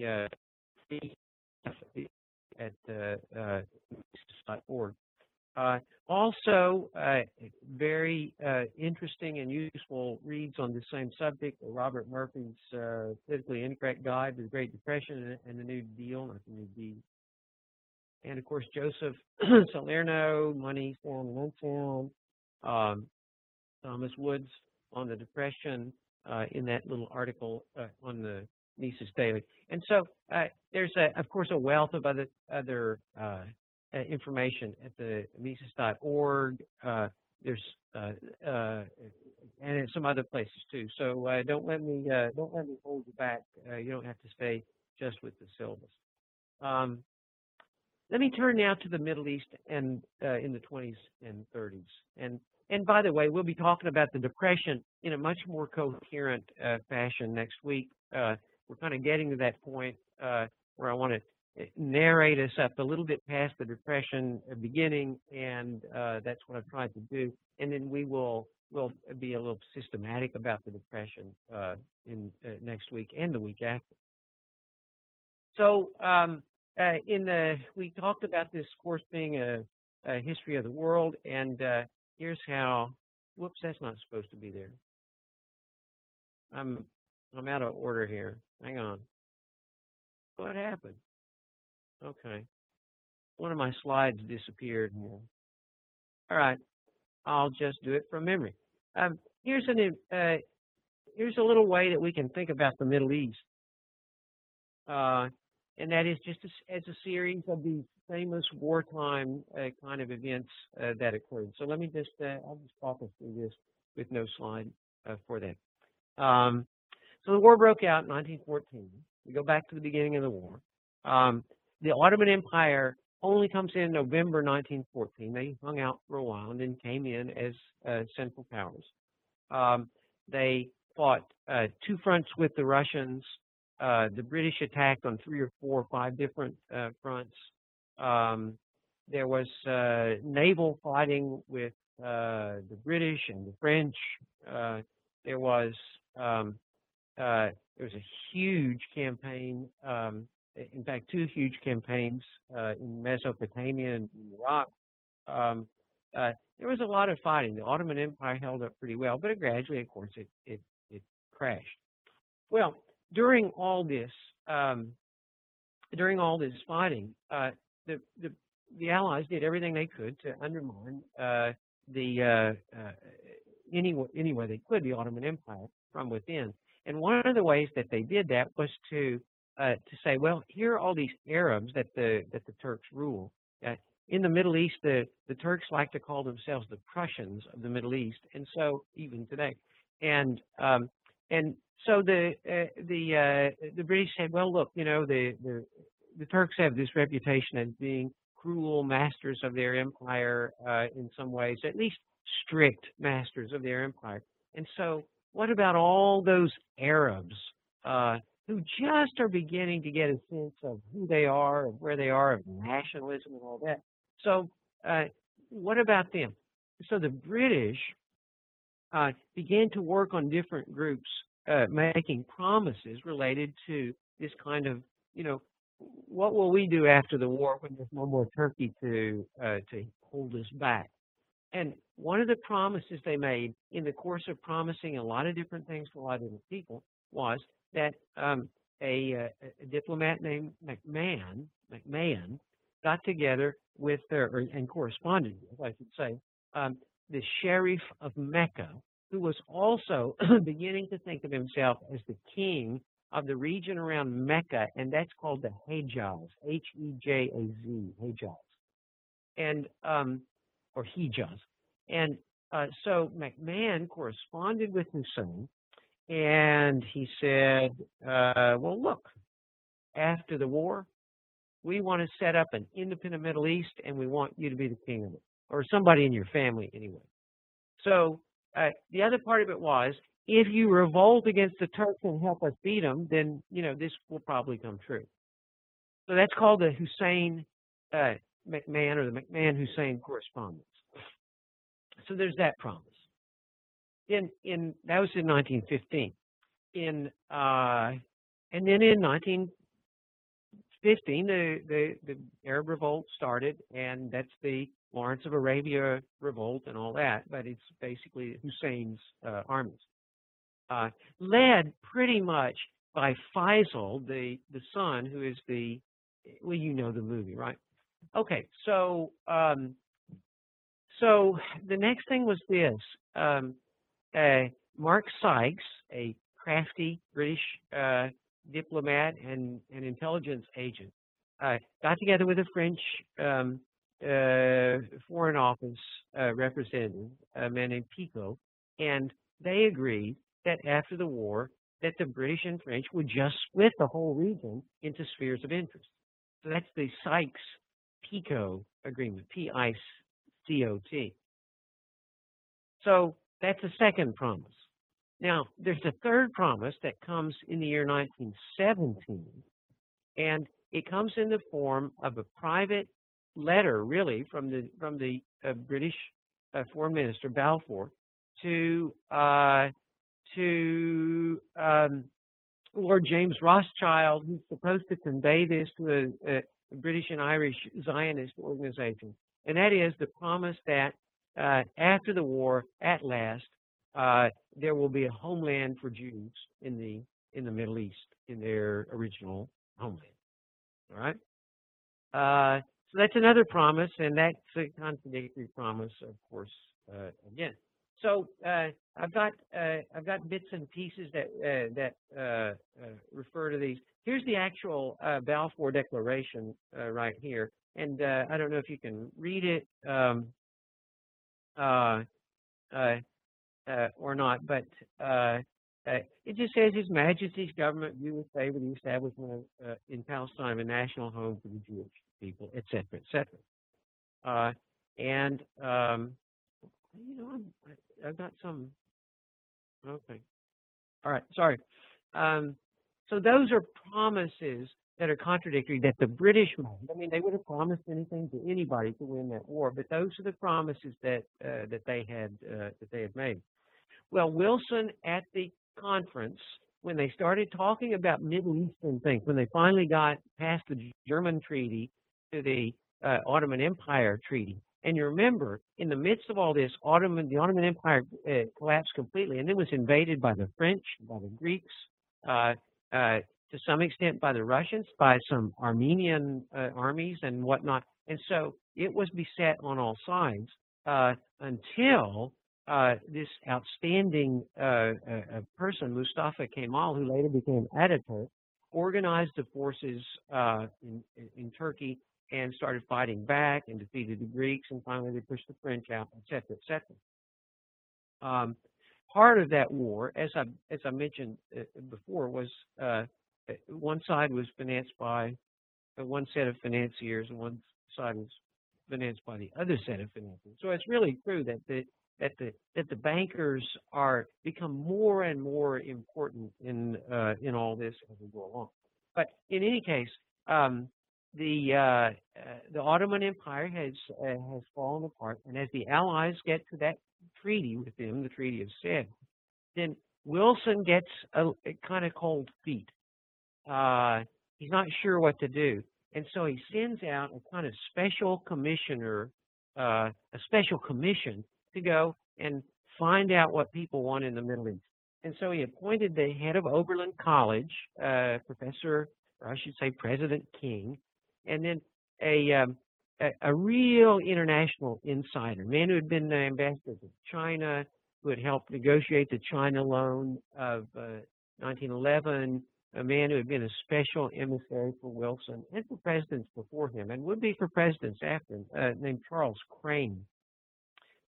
at .org. Also, very interesting and useful reads on the same subject. Robert Murphy's Politically Incorrect Guide to the Great Depression and the New Deal, not the New Deal. And of course, Joseph Salerno, Money Sound and Unsound, Thomas Woods on the Depression in that little article on the Mises Daily. And so there's, of course, a wealth of other information at the Mises.org. There's and in some other places too. So don't let me hold you back. You don't have to stay just with the syllabus. Let me turn now to the Middle East and in the 20s and 30s. And by the way, we'll be talking about the Depression in a much more coherent fashion next week. We're kind of getting to that point where I want to narrate us up a little bit past the Depression beginning, and that's what I've tried to do. And then we'll be a little systematic about the Depression in next week and the week after. So we talked about this course being a history of the world, and here's how. Whoops, that's not supposed to be there. I'm out of order here. Hang on. What happened? Okay. One of my slides disappeared here. All right. I'll just do it from memory. Here's a little way that we can think about the Middle East. And that is just as a series of these famous wartime kind of events that occurred. So let me I'll just talk us through this with no slide for that. So the war broke out in 1914. We go back to the beginning of the war. The Ottoman Empire only comes in November 1914. They hung out for a while and then came in as Central Powers. They fought two fronts with the Russians. The British attacked on 3 or 4 or 5 different fronts. There was naval fighting with the British and the French. There was a huge campaign, in fact, 2 huge campaigns in Mesopotamia and Iraq. There was a lot of fighting. The Ottoman Empire held up pretty well, but gradually, of course, it crashed. Well, during all this fighting, the Allies did everything they could to undermine any way they could the Ottoman Empire from within. And one of the ways that they did that was to say, well, here are all these Arabs that the Turks rule. In the Middle East, the Turks like to call themselves the Prussians of the Middle East, and so even today, and so the British said, well, look, you know, the Turks have this reputation as being cruel masters of their empire in some ways, at least strict masters of their empire. And so what about all those Arabs who just are beginning to get a sense of who they are, of where they are, of nationalism and all that? So what about them? So the British began to work on different groups making promises related to this kind of, you know, what will we do after the war when there's no more Turkey to hold us back? And one of the promises they made in the course of promising a lot of different things to a lot of different people was that a diplomat named McMahon got together with, and corresponded with, I should say, the Sheriff of Mecca, who was also beginning to think of himself as the king of the region around Mecca, and that's called the Hejaz, Hejaz, Hejaz. And or Hijaz. And so McMahon corresponded with Hussein, and he said, well, look, after the war, we want to set up an independent Middle East, and we want you to be the king of it, or somebody in your family anyway. So the other part of it was, if you revolt against the Turks and help us beat them, then, this will probably come true. So that's called the Hussein McMahon, or the McMahon-Hussein correspondence. So there's that promise. That was in 1915. And then in 1915, the Arab Revolt started, and that's the Lawrence of Arabia Revolt and all that. But it's basically Hussein's armies, led pretty much by Faisal, the son, who is the movie, right? Okay, so so the next thing was this. Mark Sykes, a crafty British diplomat and an intelligence agent, got together with a French Foreign Office representative, a man named Picot, and they agreed that after the war, that the British and French would just split the whole region into spheres of interest. So that's the Sykes-Picot agreement, P-I-C-O-T. So that's the second promise. Now, there's a third promise that comes in the year 1917, and it comes in the form of a private letter, really, from the British Foreign Minister Balfour to Lord James Rothschild, who's supposed to convey this to a British and Irish Zionist organization, and that is the promise that after the war, at last, there will be a homeland for Jews in the Middle East, in their original homeland. All right. So that's another promise, and that's a contradictory promise, of course. Again, so I've got bits and pieces that refer to these. Here's the actual Balfour Declaration right here, and I don't know if you can read it or not, but it just says His Majesty's government view with favor the establishment of, in Palestine of a national home for the Jewish people, et cetera, et cetera. And I've got some. Okay, all right, sorry. So those are promises that are contradictory that the British made. I mean, they would have promised anything to anybody to win that war, but those are the promises that they had made. Well, Wilson at the conference, when they started talking about Middle Eastern things, when they finally got past the German treaty to the Ottoman Empire treaty, and you remember, in the midst of all this, the Ottoman Empire collapsed completely, and it was invaded by the French, by the Greeks, to some extent by the Russians, by some Armenian armies and whatnot. And so it was beset on all sides until this outstanding person, Mustafa Kemal, who later became Ataturk, organized the forces in Turkey and started fighting back and defeated the Greeks, and finally they pushed the French out, et cetera, et cetera. Part of that war, as I mentioned before, was one side was financed by one set of financiers, and one side was financed by the other set of financiers. So it's really true that the bankers become more and more important in all this as we go along. But in any case, the Ottoman Empire has fallen apart, and as the Allies get to that treaty with them, the Treaty of Sèvres, then Wilson gets a kind of cold feet. He's not sure what to do, and so he sends out a kind of special commissioner, a special commission to go and find out what people want in the Middle East. And so he appointed the head of Oberlin College, Professor, or I should say President King, and then a real international insider, a man who had been the ambassador to China, who had helped negotiate the China loan of 1911, a man who had been a special emissary for Wilson and for presidents before him, and would be for presidents after him, named Charles Crane.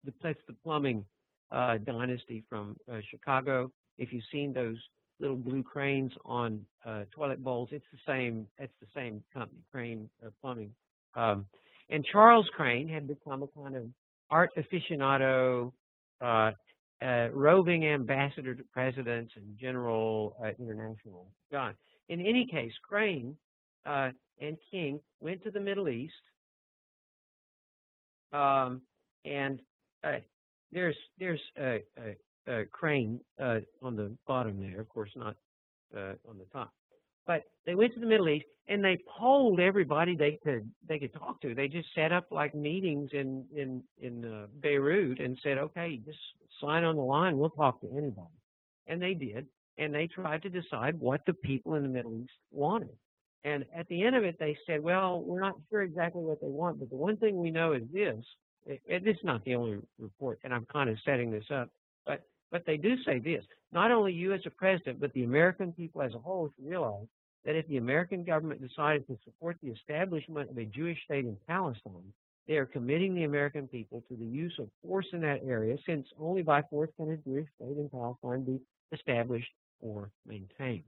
that's the plumbing dynasty from Chicago. If you've seen those little blue cranes on toilet bowls, it's the same. It's the same company, Crane Plumbing. And Charles Crane had become a kind of art aficionado, roving ambassador to presidents and general international guy. In any case, Crane and King went to the Middle East, and there's a crane on the bottom there, of course not on the top. But they went to the Middle East and they polled everybody they could talk to. They just set up like meetings in Beirut and said, okay, just sign on the line, we'll talk to anybody. And they did, and they tried to decide what the people in the Middle East wanted. And at the end of it, they said, well, we're not sure exactly what they want, but the one thing we know is this. And this is not the only report, and I'm kind of setting this up, but they do say this. Not only you as a president, but the American people as a whole should realize that if the American government decided to support the establishment of a Jewish state in Palestine, they are committing the American people to the use of force in that area, since only by force can a Jewish state in Palestine be established or maintained.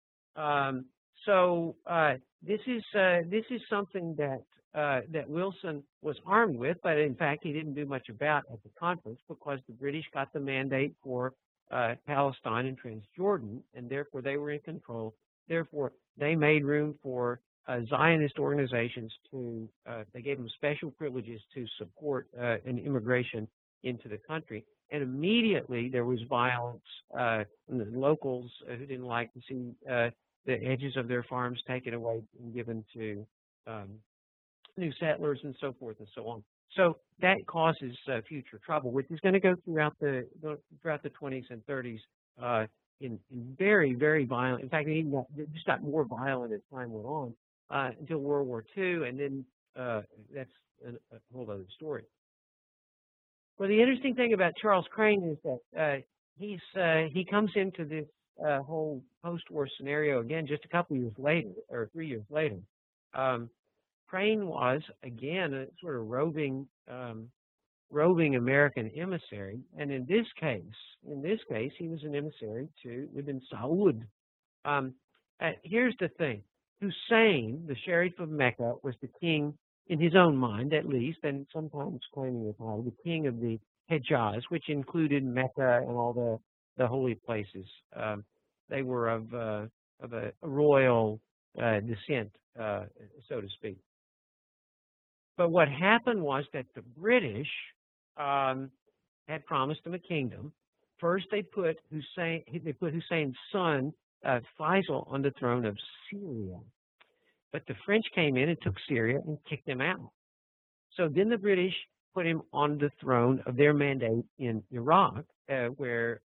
So this is something that Wilson was armed with, but in fact he didn't do much about at the conference, because the British got the mandate for Palestine and Transjordan, and therefore they were in control. Therefore, they made room for Zionist organizations to. They gave them special privileges to support an immigration into the country, and immediately there was violence. And the locals who didn't like to see the edges of their farms taken away and given to new settlers and so forth and so on. So that causes future trouble, which is going to go throughout the 20s and 30s in very, very violent. In fact, it just got more violent as time went on until World War II, and then that's a whole other story. Well, the interesting thing about Charles Crane is that he comes into this whole post-war scenario again just a couple years later, or 3 years later. Crane was again a sort of roving American emissary, and in this case, he was an emissary to Ibn Saud. Here's the thing: Hussein, the Sharif of Mecca, was the king, in his own mind at least, and sometimes claiming the title, the king of the Hejaz, which included Mecca and all the holy places. They were of a royal descent, so to speak. But what happened was that the British had promised him a kingdom. First, they put Hussein's son Faisal on the throne of Syria, but the French came in and took Syria and kicked him out. So then the British put him on the throne of their mandate in Iraq, where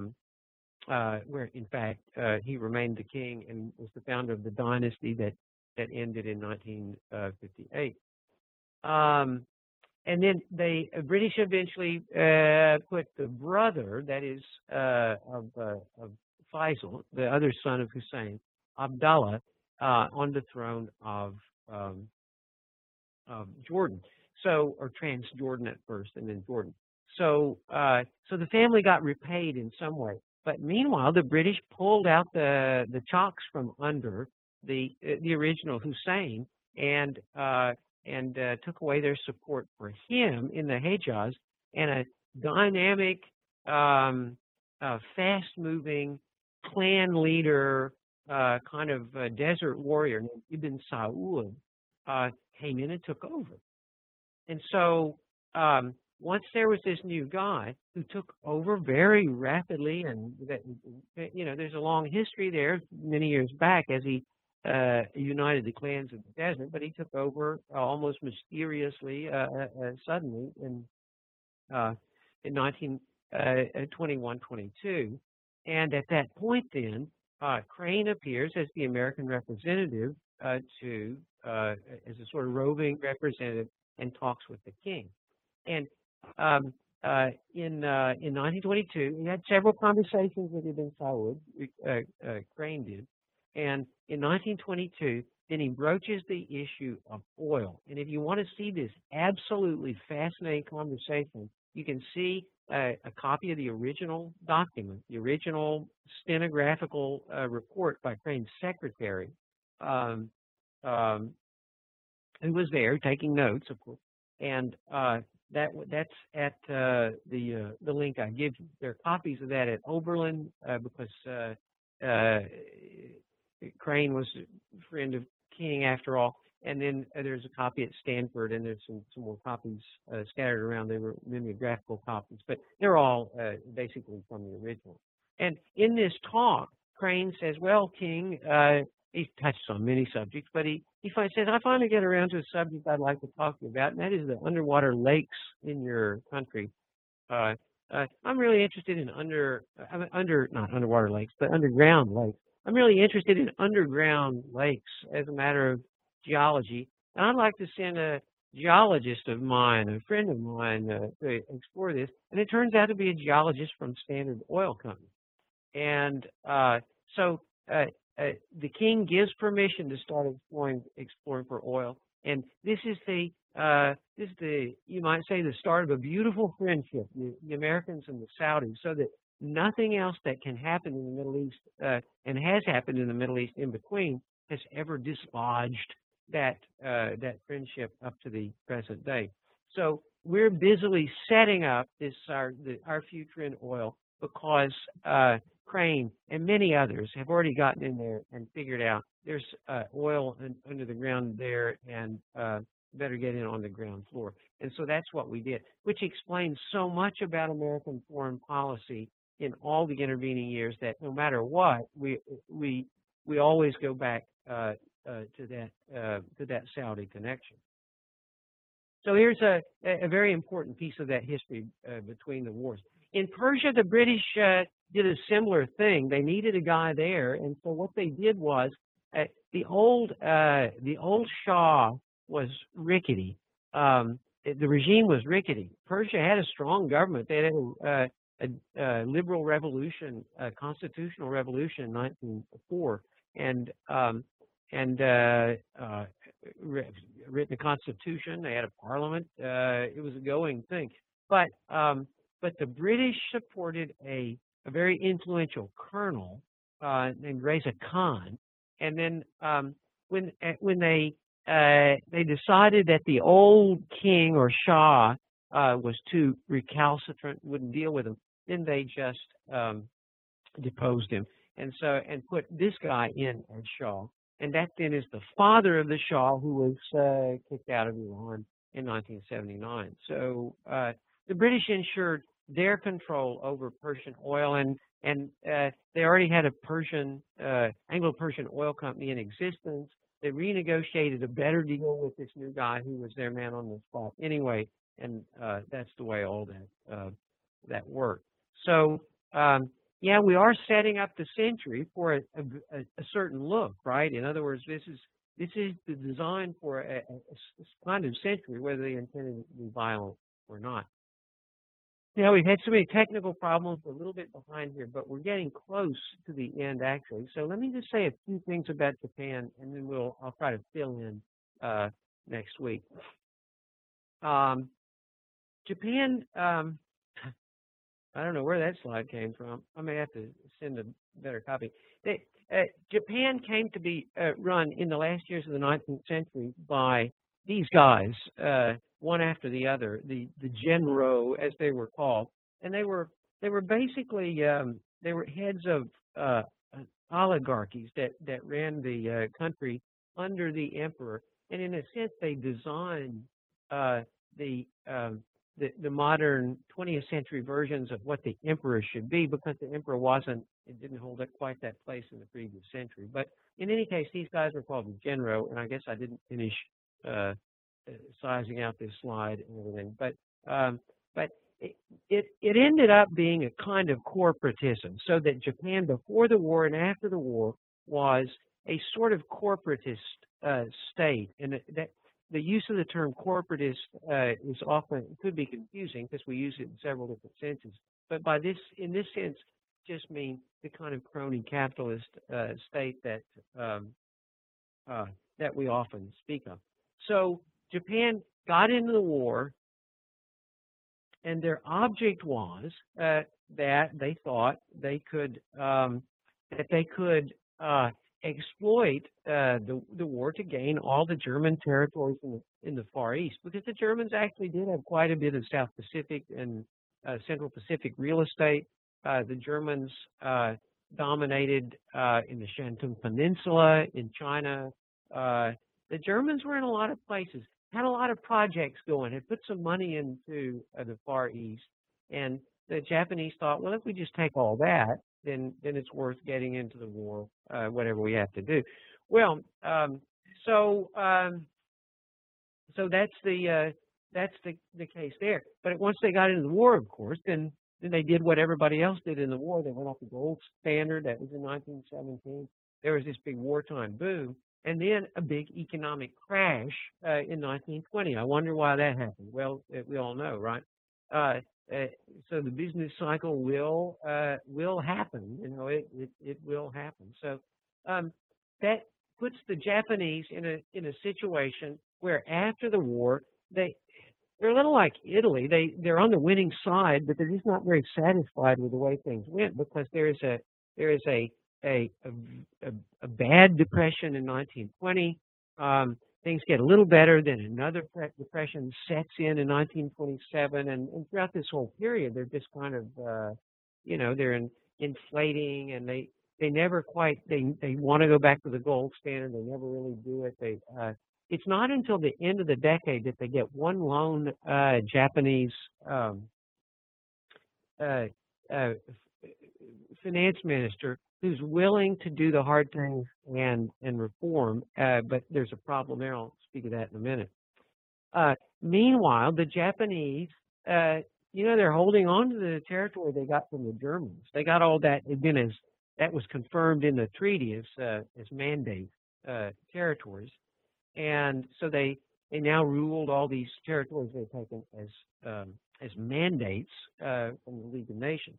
in fact he remained the king and was the founder of the dynasty that ended in 1958. And then the British eventually put the brother, that is of Faisal, the other son of Hussein, Abdallah, on the throne of Jordan. So, or Transjordan at first, and then Jordan. So the family got repaid in some way. But meanwhile, the British pulled out the chocks from under the original Hussein and took away their support for him in the Hejaz, and a dynamic, fast-moving clan leader, kind of desert warrior named Ibn Saud came in and took over. And so once there was this new guy who took over very rapidly, and that, there's a long history there many years back as he united the clans of the desert, but he took over almost mysteriously, suddenly in 1921-22. And at that point then, Crane appears as the American representative as a sort of roving representative, and talks with the king. And in 1922, he had several conversations with Ibn Saud, Crane did. And in 1922, then he broaches the issue of oil. And if you want to see this absolutely fascinating conversation, you can see a copy of the original document, the original stenographical report by Crane's secretary, who was there taking notes, of course, and that's at the link I give you. There are copies of that at Oberlin because Crane was a friend of King after all. And then there's a copy at Stanford, and there's some more copies scattered around. They were mimeographical copies, but they're all basically from the original. And in this talk, Crane says, well, King, he touches on many subjects, but he says, I finally get around to a subject I'd like to talk to you about, and that is the underwater lakes in your country. I'm really interested in not underwater lakes, but underground lakes. I'm really interested in underground lakes as a matter of geology, and I'd like to send a geologist of mine, a friend of mine, to explore this. And it turns out to be a geologist from Standard Oil Company. And so the king gives permission to start exploring for oil. And this is the you might say the start of a beautiful friendship, the Americans and the Saudis, so that nothing else that can happen in the Middle East and has happened in the Middle East in between has ever dislodged that friendship up to the present day. So we're busily setting up our future in oil because Crane and many others have already gotten in there and figured out there's oil under the ground there, and better get in on the ground floor. And so that's what we did, which explains so much about American foreign policy in all the intervening years, that no matter what, we always go back to that Saudi connection. So here's a very important piece of that history between the wars. In Persia, the British did a similar thing. They needed a guy there, and so what they did was the old Shah was rickety. The regime was rickety. Persia had a strong government. They had a liberal revolution, a constitutional revolution in 1904, and written a constitution. They had a parliament. It was a going thing. But the British supported a very influential colonel named Reza Khan, and then when they decided that the old king or Shah was too recalcitrant, wouldn't deal with him, then they just deposed him, and put this guy in as Shah. And that then is the father of the Shah, who was kicked out of Iran in 1979. So the British ensured their control over Persian oil, and they already had a Anglo-Persian oil company in existence. They renegotiated a better deal with this new guy who was their man on the spot anyway, and that's the way all that worked. So yeah, we are setting up the century for a certain look, right? In other words, this is the design for a kind of century, whether they intended it to be violent or not. Now, we've had so many technical problems. We're a little bit behind here, but we're getting close to the end, actually. So let me just say a few things about Japan, and then I'll try to fill in next week. Japan, I don't know where that slide came from. I may have to send a better copy. Japan came to be run in the last years of the 19th century by these guys, one after the other, the genro, as they were called, and they were basically they were heads of oligarchies that ran the country under the emperor, and in a sense they designed the modern 20th century versions of what the emperor should be, because the emperor didn't hold it quite that place in the previous century. But in any case, these guys were called the genro, and I guess I didn't finish sizing out this slide and everything. But it ended up being a kind of corporatism, so that Japan before the war and after the war was a sort of corporatist state, and that the use of the term corporatist could be confusing because we use it in several different senses. But in this sense, just mean the kind of crony capitalist state that we often speak of. So Japan got into the war, and their object was that they thought they could exploit the war to gain all the German territories in the Far East, because the Germans actually did have quite a bit of South Pacific and Central Pacific real estate. The Germans dominated in the Shantung Peninsula, in China. The Germans were in a lot of places, had a lot of projects going, had put some money into the Far East, and the Japanese thought, well, if we just take all that, then it's worth getting into the war, whatever we have to do. Well, so that's the case there. But once they got into the war, of course, then they did what everybody else did in the war. They went off the gold standard. That was in 1917. There was this big wartime boom, and then a big economic crash in 1920. I wonder why that happened. Well, we all know, right? So the business cycle will happen. You know, it will happen. So that puts the Japanese in a situation where after the war they're a little like Italy. They're on the winning side, but they're just not very satisfied with the way things went, because there is a bad depression in 1920. Things get a little better, then another depression sets in 1927, and throughout this whole period, they're just kind of, they're inflating, and they never quite, they want to go back to the gold standard. They never really do it. It's not until the end of the decade that they get one lone Japanese finance minister who's willing to do the hard things and reform, but there's a problem there. I'll speak of that in a minute. Meanwhile, the Japanese, they're holding on to the territory they got from the Germans. They got all that. That was confirmed in the treaty as mandate territories, and so they now ruled all these territories they've taken as mandates from the League of Nations.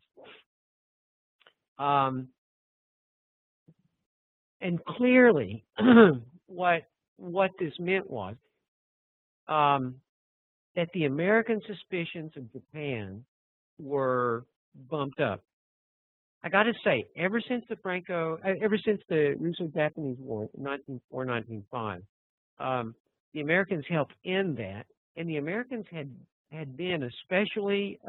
And clearly, what this meant was that the American suspicions of Japan were bumped up. I got to say, ever since the Russo-Japanese War in 1904-1905, the Americans helped end that, and the Americans had been especially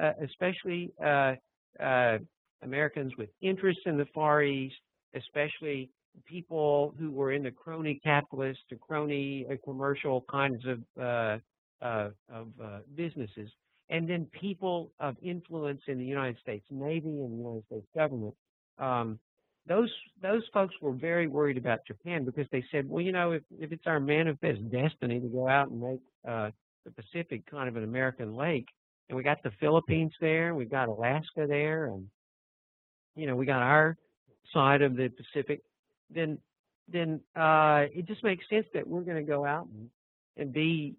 Americans with interests in the Far East, especially people who were in the crony capitalist, the crony commercial kinds of businesses, and then people of influence in the United States Navy and the United States government. Those folks were very worried about Japan, because they said, well, if it's our manifest destiny to go out and make the Pacific kind of an American lake, and we got the Philippines there, we got Alaska there, and we got our side of the Pacific, then it just makes sense that we're going to go out and be,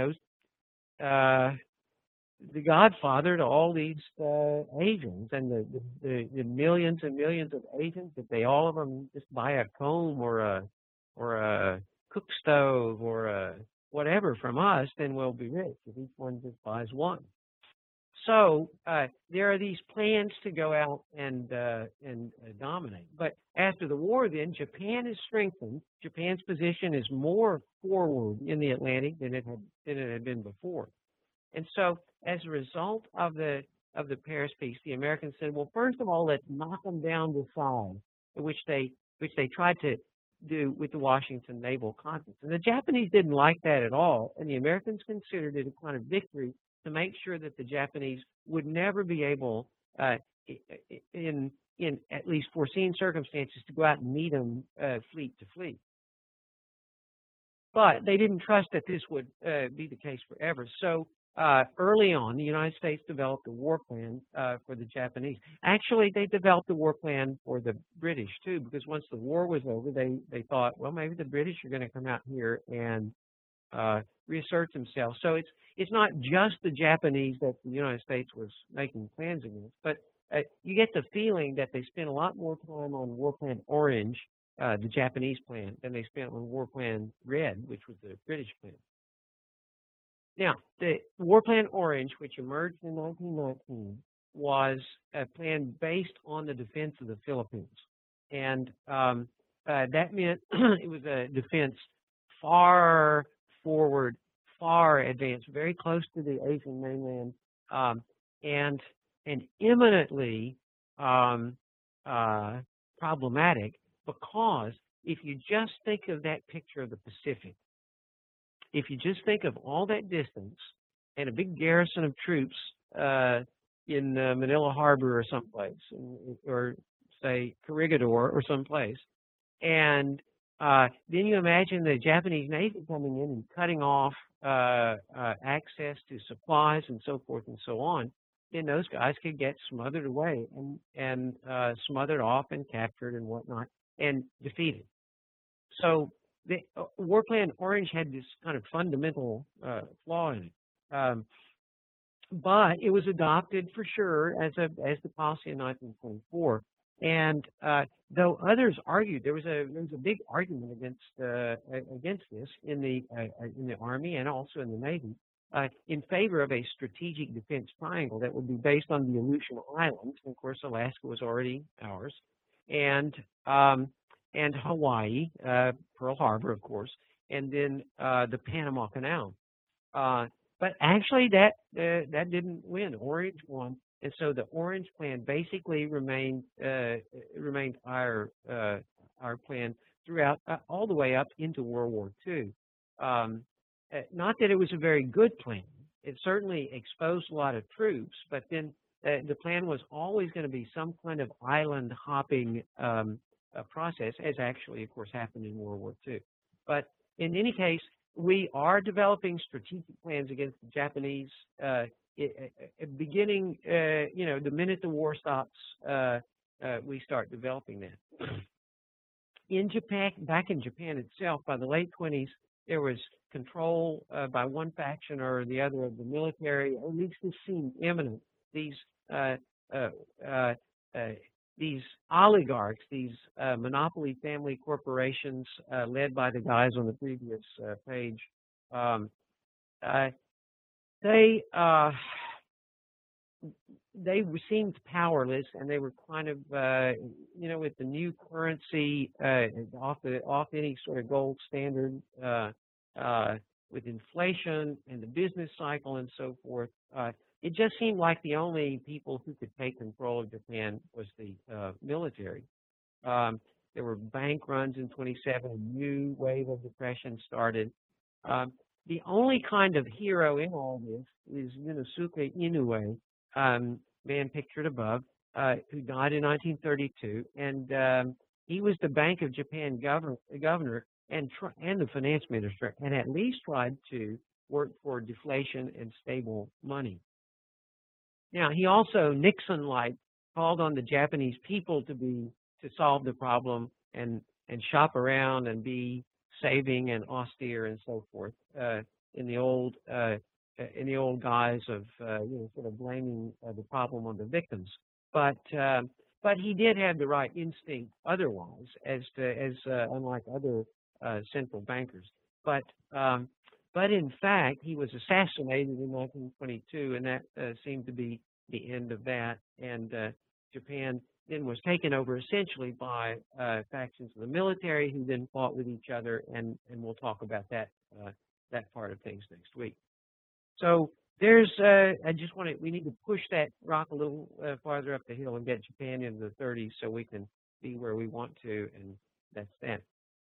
the godfather to all these Asians, and the millions and millions of Asians, if all of them just buy a comb or a cook stove or whatever from us, then we'll be rich if each one just buys one. So there are these plans to go out and dominate. But after the war, then Japan is strengthened. Japan's position is more forward in the Atlantic than it had been before. And so, as a result of the Paris Peace, the Americans said, well, first of all, let's knock them down to size, which they tried to do with the Washington Naval Conference. And the Japanese didn't like that at all, and the Americans considered it a kind of victory to make sure that the Japanese would never be able, in at least foreseen circumstances, to go out and meet them fleet to fleet. But they didn't trust that this would be the case forever. So early on, the United States developed a war plan for the Japanese. Actually, they developed a war plan for the British, too, because once the war was over, they thought, well, maybe the British are going to come out here and reassert themselves. So it's not just the Japanese that the United States was making plans against, but you get the feeling that they spent a lot more time on War Plan Orange, the Japanese plan, than they spent on War Plan Red, which was the British plan. Now, the War Plan Orange, which emerged in 1919, was a plan based on the defense of the Philippines. And that meant it was a defense far forward, far advanced, very close to the Asian mainland, um, and eminently um, problematic, because if you just think of that picture of the Pacific, if you just think of all that distance and a big garrison of troops in Manila Harbor or someplace, or say Corregidor or someplace, and then you imagine the Japanese Navy coming in and cutting off access to supplies and so forth and so on, then those guys could get smothered away and smothered off and captured and whatnot and defeated. So the War Plan Orange had this kind of fundamental flaw in it. But it was adopted for sure as the policy in 1924. And though others argued, there was a big argument against this in the Army and also in the Navy in favor of a strategic defense triangle that would be based on the Aleutian Islands. And of course, Alaska was already ours, and Hawaii, Pearl Harbor, of course, and then the Panama Canal. But actually, that didn't win. Orange won, and so the Orange Plan basically remained our plan throughout, all the way up into World War II. Not that it was a very good plan. It certainly exposed a lot of troops, but then the plan was always going to be some kind of island hopping process, as actually, of course, happened in World War II. But in any case, we are developing strategic plans against the Japanese, beginning, the minute the war stops, we start developing that. In Japan, back in Japan itself, by the late 20s, there was control by one faction or the other of the military, or at least this seemed imminent. These oligarchs, these monopoly family corporations led by the guys on the previous page, they seemed powerless, and they were kind of, with the new currency off any sort of gold standard, with inflation and the business cycle and so forth. It just seemed like the only people who could take control of Japan was the military. There were bank runs in 27. A new wave of depression started. The only kind of hero in all this is Yunosuke Inoue, man pictured above, who died in 1932, and he was the Bank of Japan governor and the finance minister, and at least tried to work for deflation and stable money. Now, he also, Nixon-like, called on the Japanese people to solve the problem and shop around and be saving and austere and so forth, in the old guise of sort of blaming the problem on the victims. But he did have the right instinct otherwise, as unlike other central bankers. But in fact, he was assassinated in 1922, and that seemed to be the end of that. And Japan then was taken over essentially by factions of the military, who then fought with each other, and we'll talk about that part of things next week. So there's, we need to push that rock a little farther up the hill and get Japan into the 30s so we can be where we want to, and that's that.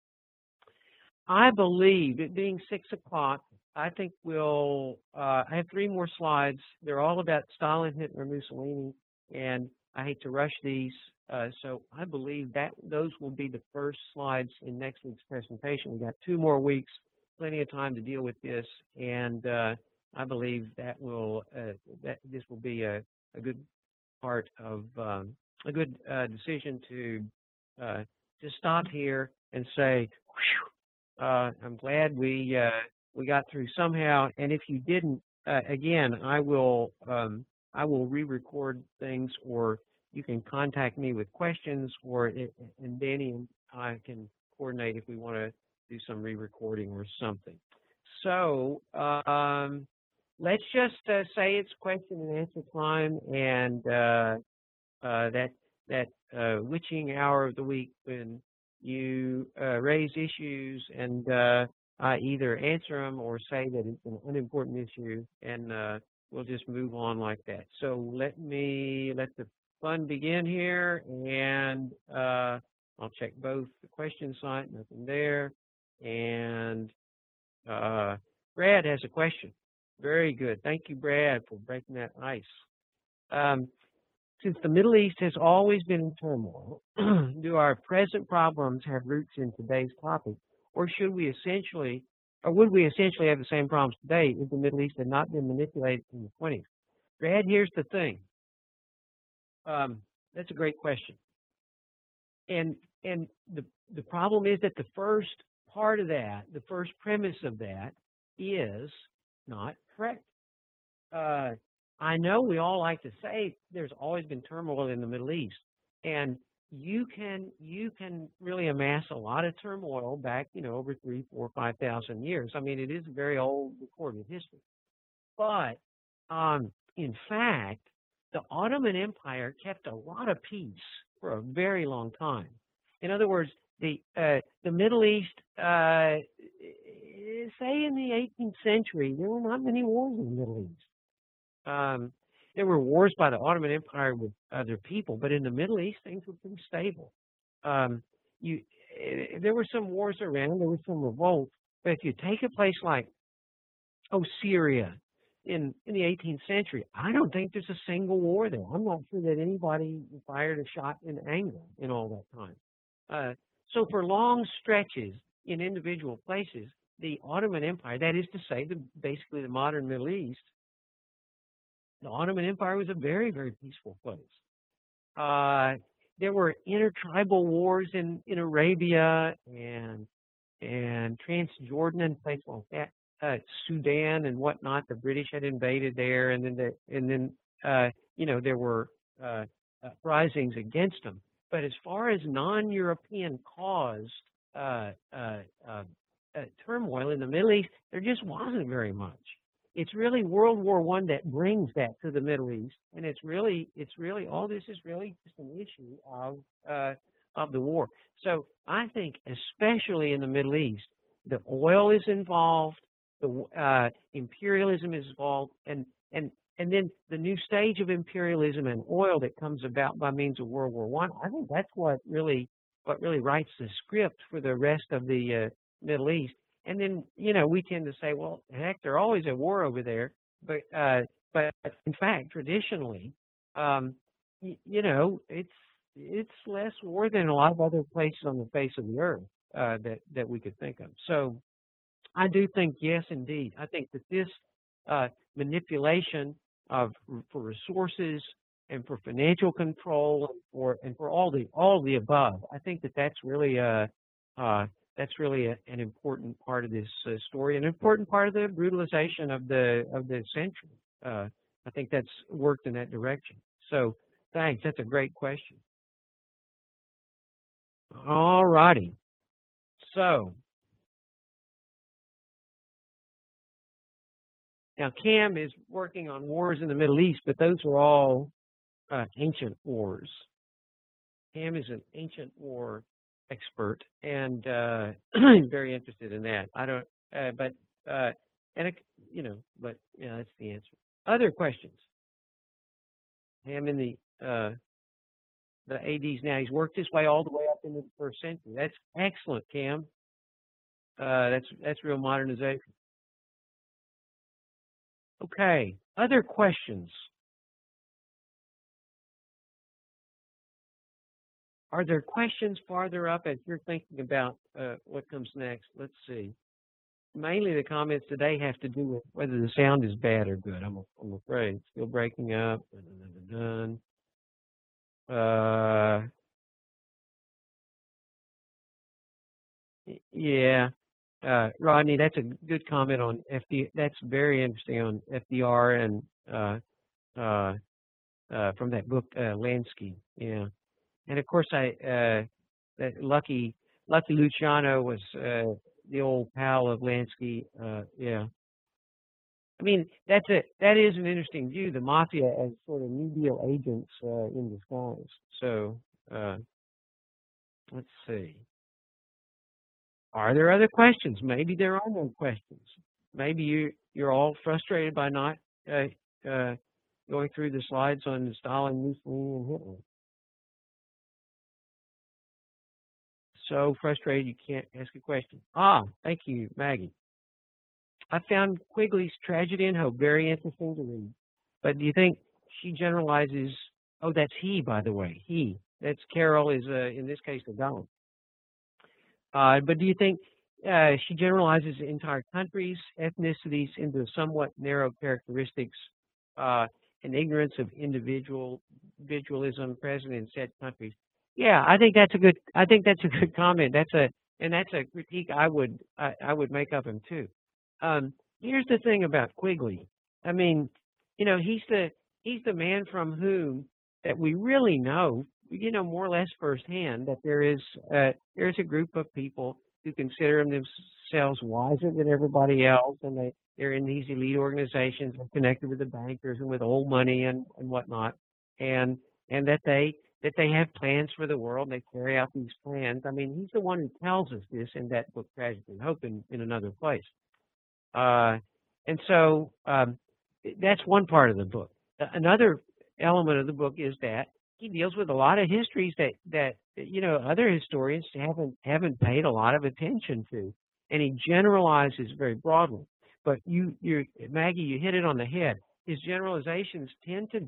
I believe, it being 6 o'clock, I think I have 3 more slides. They're all about Stalin, Hitler, Mussolini, and I hate to rush these, so I believe that those will be the first slides in next week's presentation. We've got 2 more weeks, plenty of time to deal with this, and I believe that this will be a good part of a good decision to stop here and say, whew, I'm glad we got through somehow. And if you didn't, again, I will re-record things, or you can contact me with questions, and Danny and I can coordinate if we want to do some re-recording or something. So let's just say it's question and answer time, and that witching hour of the week when you raise issues, and I either answer them or say that it's an unimportant issue, and we'll just move on like that. So let the fun begin here, and I'll check both the question site, nothing there, and Brad has a question. Very good. Thank you, Brad, for breaking that ice. Since the Middle East has always been in turmoil, do our present problems have roots in today's topic, or would we essentially have the same problems today if the Middle East had not been manipulated in the 20s? Brad, here's the thing. That's a great question. And the problem is that the first part of that, the first premise of that, is not correct. I know we all like to say there's always been turmoil in the Middle East, and you can really amass a lot of turmoil back, over 3,000, 4,000, 5,000 years. I mean, it is a very old recorded history. But in fact, the Ottoman Empire kept a lot of peace for a very long time. In other words, the Middle East, say in the 18th century, there were not many wars in the Middle East. There were wars by the Ottoman Empire with other people, but in the Middle East, things were pretty stable. There were some wars around, there were some revolts, but if you take a place like, Syria in the 18th century, I don't think there's a single war there. I'm not sure that anybody fired a shot in anger in all that time. So for long stretches in individual places, the Ottoman Empire, that is to say, basically the modern Middle East, the Ottoman Empire was a very, very peaceful place. There were intertribal wars in Arabia and Transjordan and places like that, Sudan and whatnot. The British had invaded there, and then there were risings against them. But as far as non-European caused turmoil in the Middle East, there just wasn't very much. It's really World War I that brings that to the Middle East, and it's really all this is really just an issue of the war. So I think, especially in the Middle East, the oil is involved, the imperialism is involved, and then the new stage of imperialism and oil that comes about by means of World War I. I think that's what really writes the script for the rest of the Middle East. And then, we tend to say, well, heck, they're always at war over there. But in fact, traditionally, it's less war than a lot of other places on the face of the earth that we could think of. So I do think, yes, indeed. I think that this manipulation for resources and for financial control and for all the above, I think that's really an important part of this story, an important part of the brutalization of the century. I think that's worked in that direction. So, thanks. That's a great question. All righty. So, now Cam is working on wars in the Middle East, but those are all ancient wars. Cam is an ancient war expert and very interested in that. I don't, but that's the answer. Other questions? Cam in the ADs now. He's worked his way all the way up into the first century. That's excellent, Cam. That's real modernization. Okay. Other questions? Are there questions farther up as you're thinking about what comes next? Let's see. Mainly the comments today have to do with whether the sound is bad or good. I'm afraid. It's still breaking up. Yeah. Rodney, that's a good comment on FD. That's very interesting on FDR and from that book, Lansky. Yeah. And of course, that Lucky Luciano was the old pal of Lansky. Yeah. I mean, that is an interesting view, the mafia as sort of New Deal agents in disguise. So let's see. Are there other questions? Maybe there are no questions. Maybe you're all frustrated by not going through the slides on Stalin, Mussolini, and Hitler. So frustrated you can't ask a question. Thank you, Maggie. I found Quigley's Tragedy and Hope very interesting to read. But do you think she generalizes? Oh, that's he, by the way. He. That's Carol is, in this case, the dog. But do you think she generalizes entire countries, ethnicities into somewhat narrow characteristics and ignorance of individualism present in said countries? Yeah, I think that's a good. I think that's a good comment. That's a critique I would make of him too. Here's the thing about Quigley. I mean, he's the man from whom that we really know, more or less firsthand, that there's a group of people who consider themselves wiser than everybody else, and they're in these elite organizations and connected with the bankers and with old money and whatnot, and that they have plans for the world. And they carry out these plans. I mean, he's the one who tells us this in that book, Tragedy and Hope, in another place. And so that's one part of the book. Another element of the book is that he deals with a lot of histories that other historians haven't paid a lot of attention to, and he generalizes very broadly. But Maggie, you hit it on the head. His generalizations tend to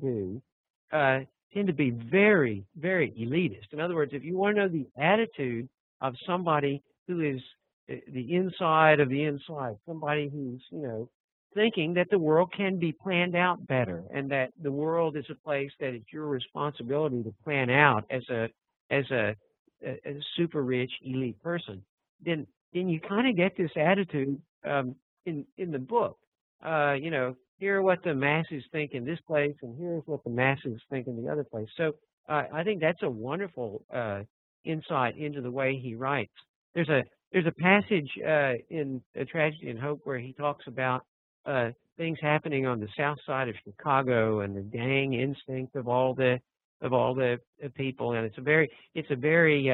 be very, very elitist. In other words, if you want to know the attitude of somebody who is the inside of the inside, somebody who's thinking that the world can be planned out better, and that the world is a place that it's your responsibility to plan out as a super rich elite person, then you kind of get this attitude in the book. Here are what the masses think in this place, and here's what the masses think in the other place. So I think that's a wonderful insight into the way he writes. There's a passage in A Tragedy and Hope where he talks about things happening on the south side of Chicago and the gang instinct of all the people, and it's a very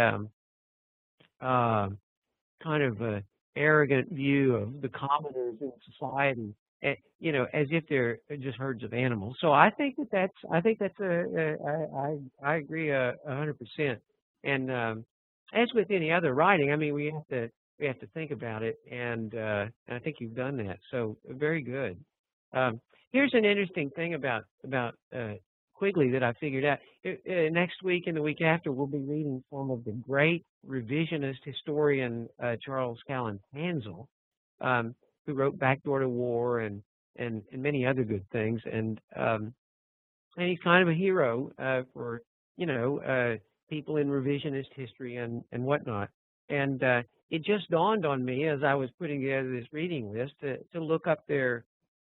kind of arrogant view of the commoners in society, as if they're just herds of animals. So I think that's I agree 100%. And as with any other writing, I mean, we have to think about it, and I think you've done that. So very good. Here's an interesting thing about Quigley that I figured out. Next week and the week after, we'll be reading some of the great revisionist historian Charles Callan Tansel, who wrote Backdoor to War and many other good things, and he's kind of a hero for people in revisionist history and whatnot. And it just dawned on me as I was putting together this reading list to look up their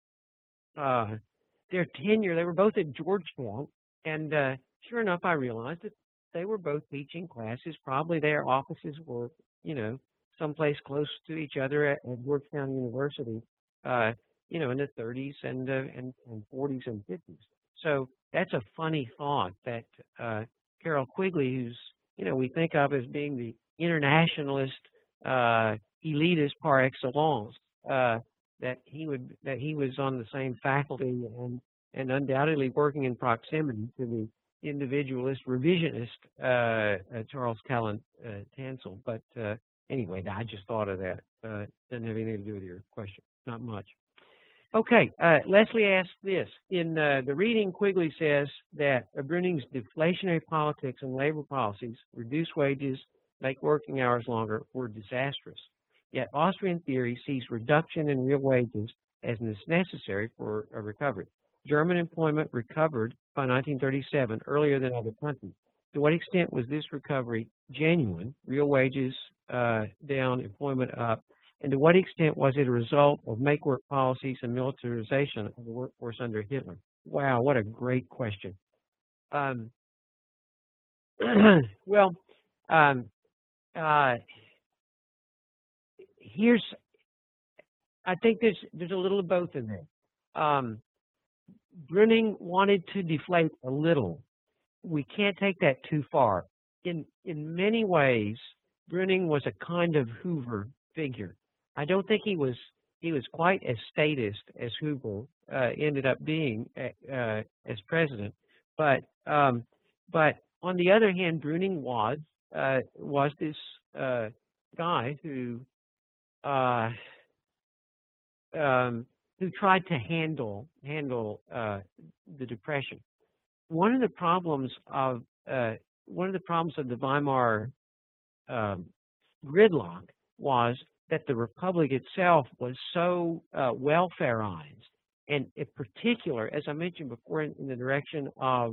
tenure. They were both at Georgetown, and sure enough, I realized that they were both teaching classes. Probably their offices were, someplace close to each other at Georgetown University, in the 30s and 40s and 50s. So that's a funny thought that Carroll Quigley, who's we think of as being the internationalist, elitist par excellence, that he was on the same faculty and undoubtedly working in proximity to the individualist, revisionist Charles Callan Tansel. But anyway, I just thought of that. Doesn't have anything to do with your question. Not much. Okay, Leslie asked this. In the reading, Quigley says that Bruning's deflationary politics and labor policies, reduce wages, make working hours longer, were disastrous. Yet Austrian theory sees reduction in real wages as necessary for a recovery. German employment recovered by 1937 earlier than other countries. To what extent was this recovery genuine, real wages down, employment up, and to what extent was it a result of make-work policies and militarization of the workforce under Hitler? Wow, what a great question. Well, I think there's a little of both in there. Bruning wanted to deflate a little. We can't take that too far. In many ways, Bruning was a kind of Hoover figure. I don't think he was quite as statist as Hoover ended up being as president, but on the other hand, Bruning was this guy who tried to handle the Depression. One of the problems of the Weimar gridlock was that the Republic itself was so welfareized, and in particular, as I mentioned before, in the direction of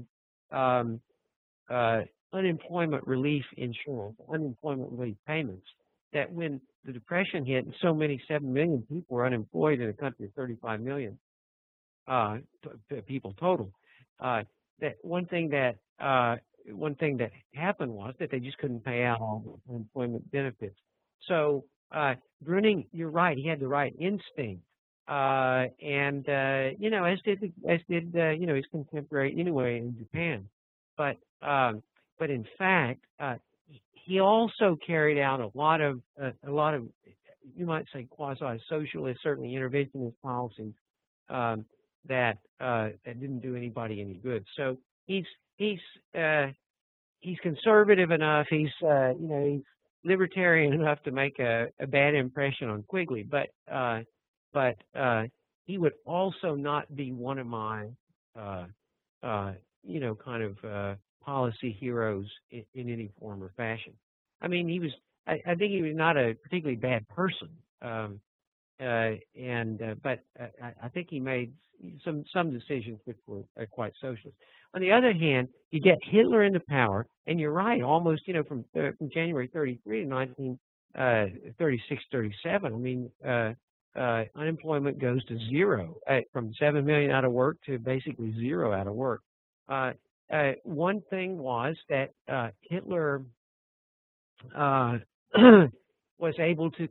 unemployment relief insurance, unemployment relief payments, that when the Depression hit and so many, 7 million people were unemployed in a country of 35 million people total, that one thing that happened was that they just couldn't pay out all the unemployment benefits. So Bruning, you're right, he had the right instinct, and you know, as did you know, his contemporary anyway in Japan, but in fact he also carried out a lot of you might say quasi-socialist, certainly interventionist policies that didn't do anybody any good. So he's conservative enough. He's you know, he's libertarian enough to make a bad impression on Quigley, but he would also not be one of my you know, kind of policy heroes in any form or fashion. I mean, he was. I think he was not a particularly bad person, but I think he made some decisions which were quite socialist. On the other hand, you get Hitler into power, and you're right, almost, you know, from January 33 to 1936, 37. I mean, unemployment goes to zero, from 7 million out of work to basically zero out of work. One thing was that Hitler was able to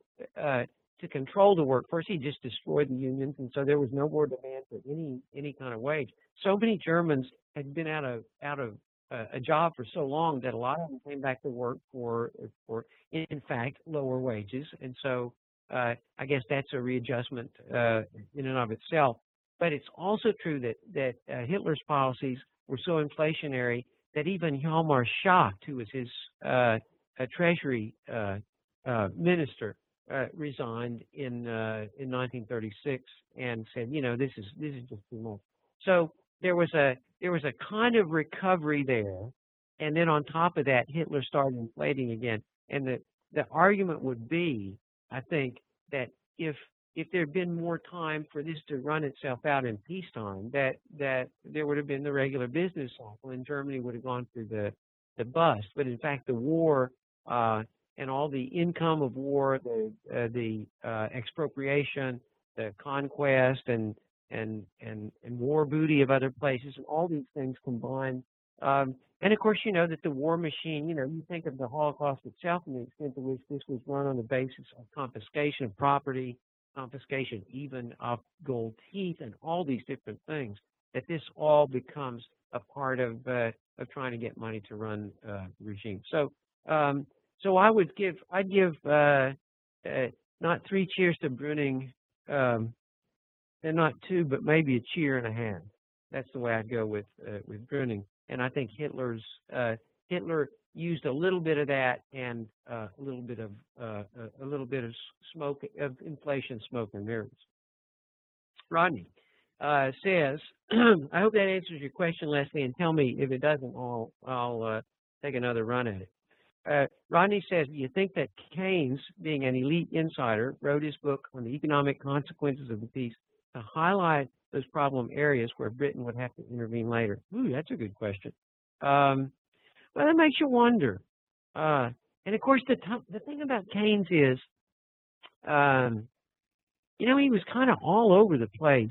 control the workforce. He just destroyed the unions, and so there was no more demand for any kind of wage. So many Germans had been out of a job for so long that a lot of them came back to work for in fact lower wages, and so I guess that's a readjustment in and of itself. But it's also true that Hitler's policies were so inflationary that even Hjalmar Schacht, who was his treasury minister, resigned in 1936 and said, you know, this is just too much. So there was a kind of recovery there, and then on top of that, Hitler started inflating again. And the argument would be, I think, that if there had been more time for this to run itself out in peacetime, that there would have been the regular business cycle, and Germany would have gone through the bust. But in fact, the war and all the income of war, the expropriation, the conquest, and war booty of other places, and all these things combined. And of course, you know that the war machine, you know, you think of the Holocaust itself and the extent to which this was run on the basis of confiscation of property, confiscation even of gold teeth, and all these different things, that this all becomes a part of trying to get money to run the regime. So I'd give not 3 cheers to Bruning, and not 2, but maybe a cheer and a half. That's the way I'd go with Bruning. And I think Hitler used a little bit of that and a little bit of smoke, of inflation, smoke and mirrors. Rodney says, I hope that answers your question, Leslie, and tell me if it doesn't, I'll take another run at it. Rodney says, do you think that Keynes, being an elite insider, wrote his book on the economic consequences of the peace to highlight those problem areas where Britain would have to intervene later? Ooh, that's a good question. Well, that makes you wonder. And of course, the thing about Keynes is, you know, he was kind of all over the place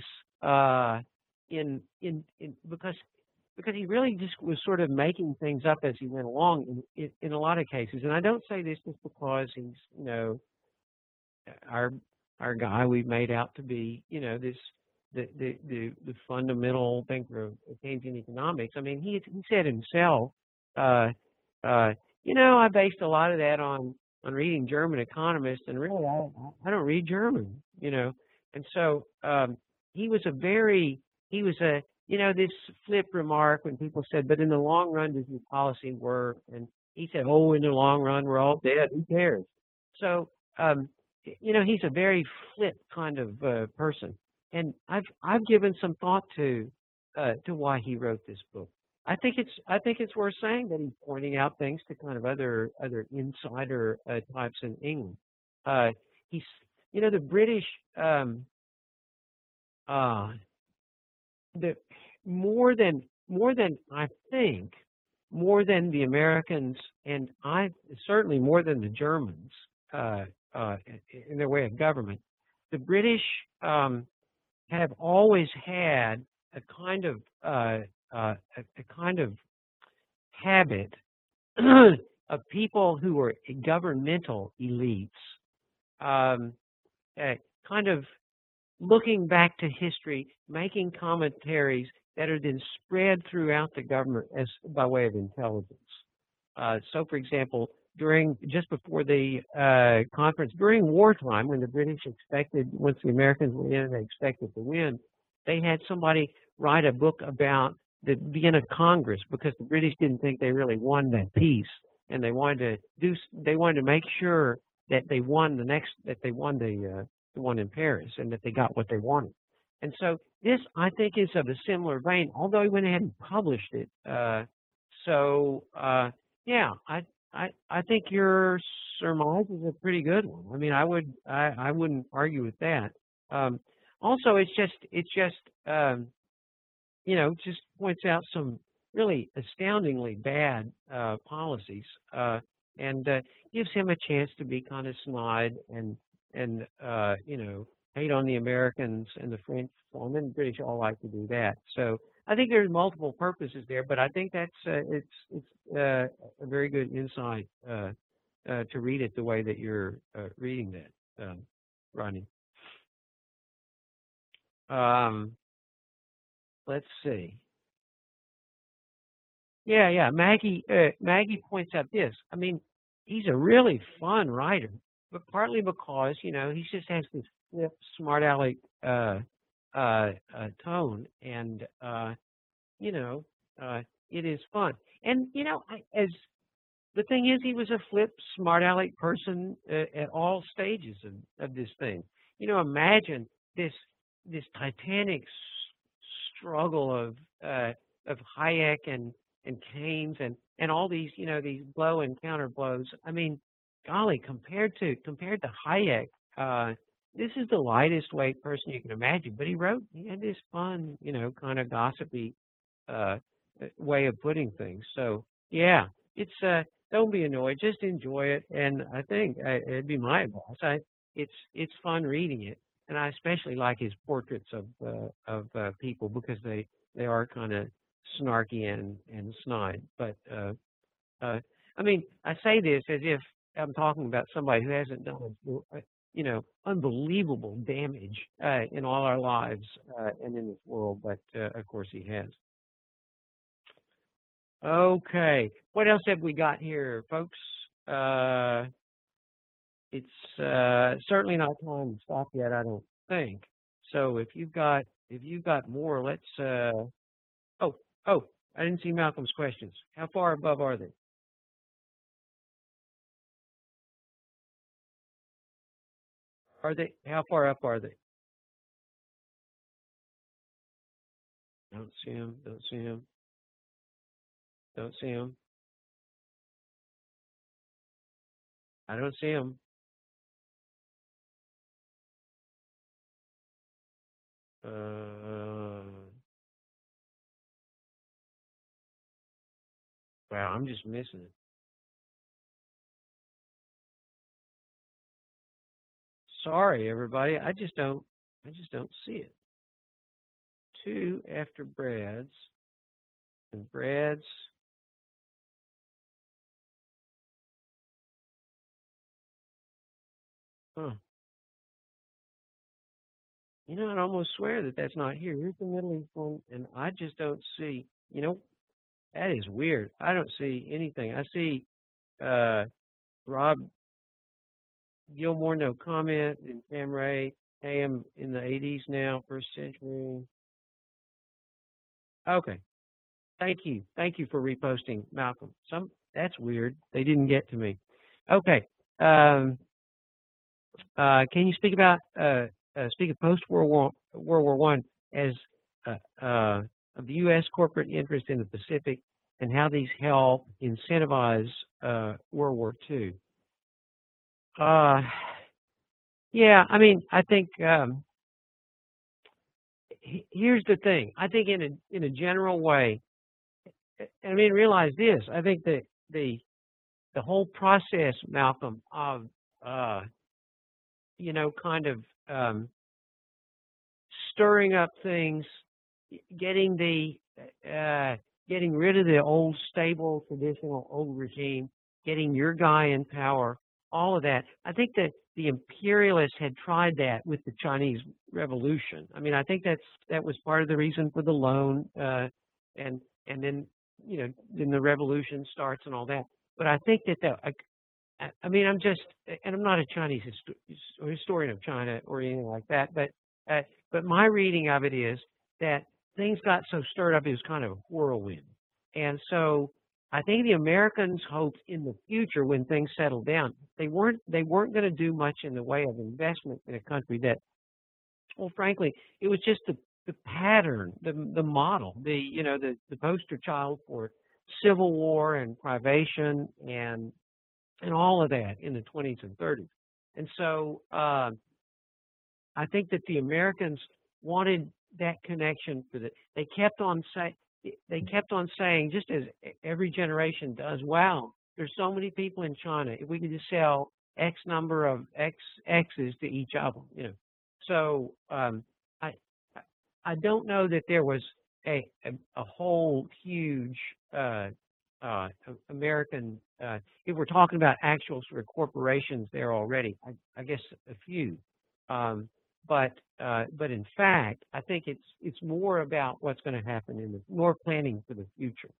because he really just was sort of making things up as he went along in a lot of cases. And I don't say this just because he's, you know, our guy we've made out to be, you know, this the fundamental thinker of Keynesian economics. I mean, he said himself, uh, uh, I based a lot of that on reading German economists, and really, I don't read German, and so he was a very he was a this flip remark when people said, but in the long run, does your policy work? And he said, oh, in the long run, we're all dead. Who cares? So he's a very flip kind of person, and I've given some thought to why he wrote this book. I think it's worth saying that he's pointing out things to kind of other insider types in England. He's the British uh, the more than I think, more than the Americans, and I certainly more than the Germans uh, uh, in their way of government. The British have always had a kind of a kind of habit of people who were governmental elites, um, kind of looking back to history, making commentaries that are then spread throughout the government as by way of intelligence. So, for example, just before the conference, during wartime, when the British expected, once the Americans were in, they expected to win, they had somebody write a book about the Vienna Congress because the British didn't think they really won that peace, and they wanted to make sure that they won the one in Paris, and that they got what they wanted. And so this, I think, is of a similar vein, although he went ahead and published it. Yeah, I think your surmise is a pretty good one. I mean, I wouldn't argue with that. Also, just points out some really astoundingly bad policies, and gives him a chance to be kind of snide and hate on the Americans and the French. And the British all like to do that. So I think there's multiple purposes there, but I think that's it's a very good insight to read it the way that you're reading that, Ronnie. Um, let's see. Yeah. Maggie points out this. I mean, he's a really fun writer, but partly because he just has this flip, smart aleck tone, and you know, it is fun. And as the thing is, he was a flip, smart aleck person at all stages of this thing. Imagine this titanic struggle of Hayek and Keynes and all these these blow and counter blows. I mean, golly, compared to Hayek, this is the lightest weight person you can imagine. But he had this fun, kind of gossipy uh, way of putting things. So yeah, it's don't be annoyed, just enjoy it. And I think it'd be my advice. It's fun reading it, and I especially like his portraits of people because they are kind of snarky and snide. But I mean, I say this as if I'm talking about somebody who hasn't done unbelievable damage in all our lives and in this world, but of course he has. Okay, what else have we got here, folks? It's certainly not time to stop yet, I don't think. So if you've got more, let's. Oh, oh, I didn't see Malcolm's questions. How far above are they? Are they? How far up are they? Don't see them. Don't see them. Don't see them. I don't see them. Uh, wow, I'm just missing it. Sorry, everybody. I just don't see it. Two after Brad's, and Brad's. Huh. You know, I'd almost swear that that's not here. Here's the Middle East one, and I just don't see. You know, that is weird. I don't see anything. I see Rob Gilmore, no comment, and Sam Ray, AM in the 80s now, first century. Okay, thank you for reposting, Malcolm. That's weird. They didn't get to me. Okay, can you speak about speak of post World War One as of the U.S. corporate interest in the Pacific and how these help incentivize World War II? Yeah, I mean, I think here's the thing. I think in a general way, I mean, realize this. I think that the whole process, Malcolm, of you know, kind of stirring up things, getting getting rid of the old stable, traditional old regime, getting your guy in power, all of that. I think that the imperialists had tried that with the Chinese Revolution. I mean, I think that was part of the reason for the loan, and then you know then the revolution starts and all that. But I think I mean, I'm just, and I'm not a Chinese historian of China or anything like that, but my reading of it is that things got so stirred up it was kind of a whirlwind, and so I think the Americans hoped in the future when things settled down, they weren't going to do much in the way of investment in a country that, well, frankly, it was just the pattern, the model, you know the poster child for civil war and privation and all of that in the 20s and 30s. And so I think that the Americans wanted that connection for the. They kept on saying, just as every generation does, wow, there's so many people in China. If we could just sell X number of X's to each of them, you know. So I don't know that there was a whole huge American. If we're talking about actual sort of corporations there already, I guess a few. But in fact, I think it's more about what's going to happen more planning for the future.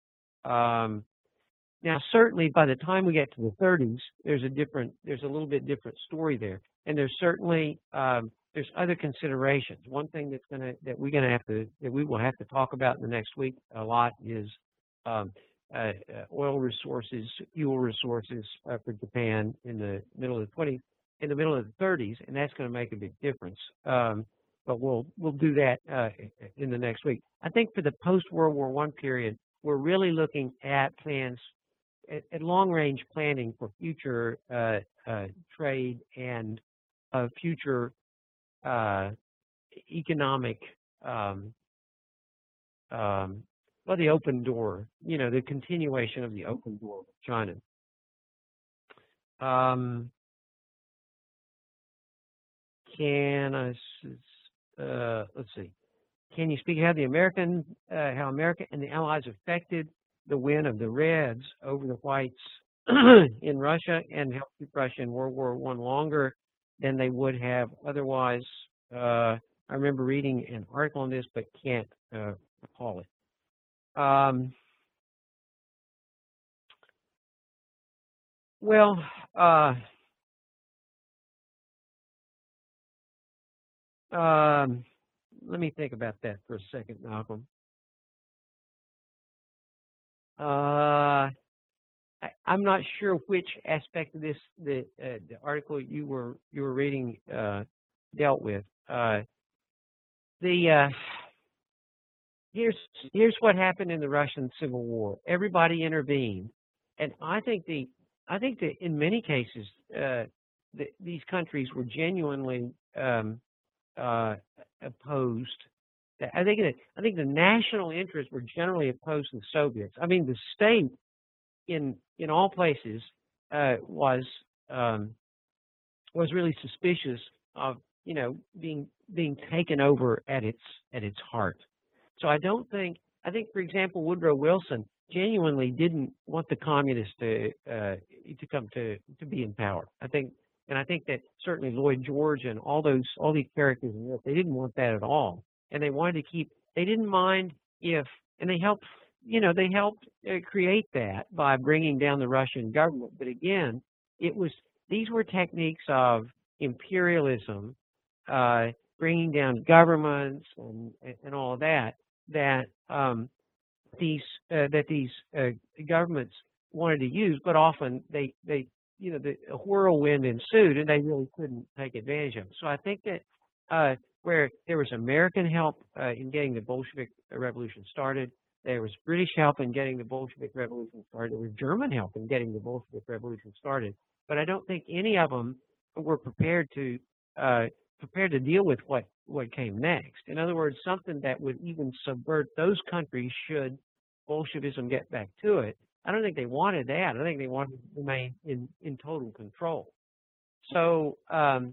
Now, certainly, by the time we get to the 30s, there's a little bit different story there, and there's certainly there's other considerations. One thing that we will have to talk about in the next week a lot is oil resources, fuel resources for Japan in the middle of the 30s, and that's going to make a big difference. But we'll do that in the next week. I think for the post World War I period, we're really looking at plans at long range planning for future trade and future economic. Well, the open door, you know, the continuation of the open door with China. Let's see. Can you speak how how America and the Allies affected the win of the Reds over the Whites in Russia and helped keep Russia in World War I longer than they would have otherwise? I remember reading an article on this, but can't recall it. Well, let me think about that for a second, Malcolm. I'm not sure which aspect of this the article you were reading dealt with. Here's what happened in the Russian Civil War. Everybody intervened, and I think that in many cases these countries were genuinely opposed. I think the national interests were generally opposed to the Soviets. I mean, the state in all places was really suspicious of being taken over at its heart. So I think for example Woodrow Wilson genuinely didn't want the communists to come to be in power. I think And I think that certainly Lloyd George and all these characters in Europe, they didn't want that at all. And they wanted to they didn't mind and they helped, they helped create that by bringing down the Russian government. But again, these were techniques of imperialism, bringing down governments and all of that, these governments wanted to use, but often the whirlwind ensued, and they really couldn't take advantage of it. So I think that where there was American help in getting the Bolshevik Revolution started, there was British help in getting the Bolshevik Revolution started, there was German help in getting the Bolshevik Revolution started, but I don't think any of them were prepared to deal with what came next. In other words, something that would even subvert those countries should Bolshevism get back to it. I don't think they wanted that. I think they wanted to remain in total control. So I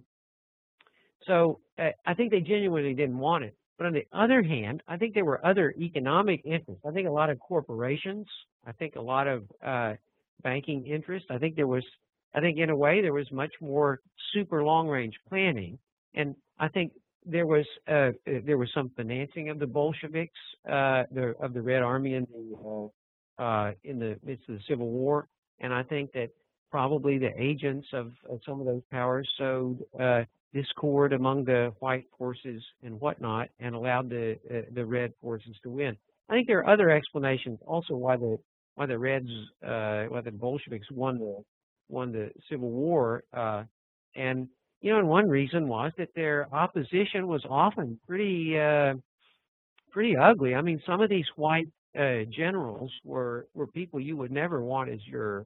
think they genuinely didn't want it. But on the other hand, I think there were other economic interests. I think a lot of corporations. I think a lot of banking interests. I think in a way there was much more super long range planning, and I think there was some financing of the Bolsheviks, of the Red Army in the midst of the Civil War, and I think that probably the agents of some of those powers sowed discord among the white forces and whatnot, and allowed the red forces to win. I think there are other explanations also why the Bolsheviks won the Civil War, and one reason was that their opposition was often pretty ugly. I mean, some of these white generals were people you would never want as your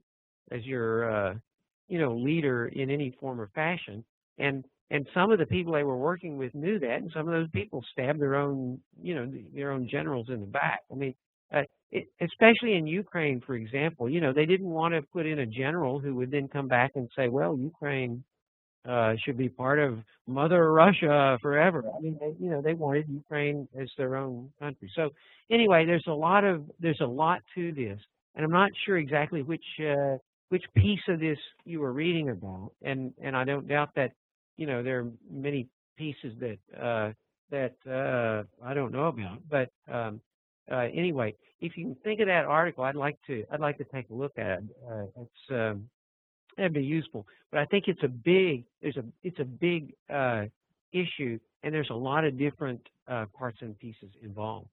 leader in any form or fashion, and some of the people they were working with knew that, and some of those people stabbed their own generals in the back. I mean, especially in Ukraine, for example, they didn't want to put in a general who would then come back and say, well, Ukraine should be part of Mother Russia forever. I mean, they wanted Ukraine as their own country. So anyway, there's a lot to this, and I'm not sure exactly which piece of this you were reading about, and I don't doubt that there are many pieces that I don't know about. But anyway, if you can think of that article, I'd like to take a look at it. That'd be useful. But I think it's a big issue, and there's a lot of different parts and pieces involved.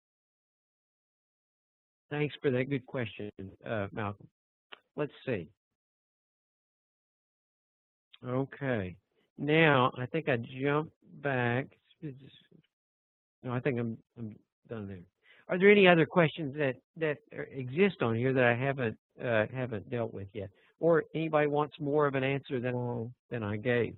Thanks for that good question, Malcolm. Let's see. Okay. Now I think I jumped back. No, I think I'm done there. Are there any other questions that exist on here that I haven't dealt with yet? Or anybody wants more of an answer than I gave?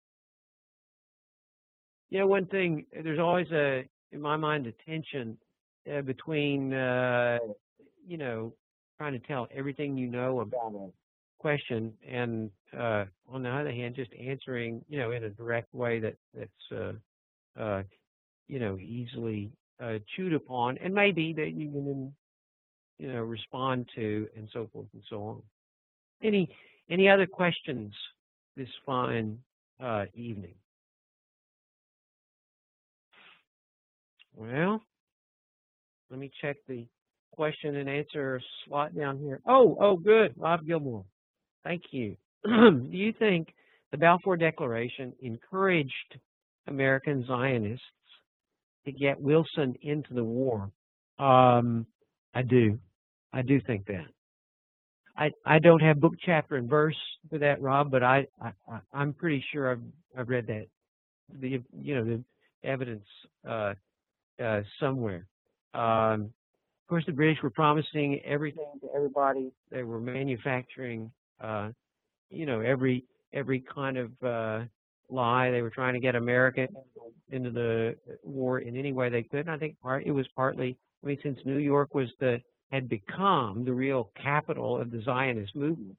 One thing, there's always in my mind, a tension between, trying to tell everything you know about a question, and on the other hand, just answering, in a direct way that's easily chewed upon, and maybe that you can, respond to, and so forth and so on. Any other questions this fine evening? Well, let me check the question and answer slot down here. Oh, good. Rob Gilmore. Thank you. Do you think the Balfour Declaration encouraged American Zionists to get Wilson into the war? I do. I do think that. I don't have book, chapter, and verse for that, Rob, but I'm pretty sure I've read that. The evidence somewhere. Of course, the British were promising everything to everybody. They were manufacturing, every kind of lie. They were trying to get America into the war in any way they could. And I think it was partly, since New York had become the real capital of the Zionist movement,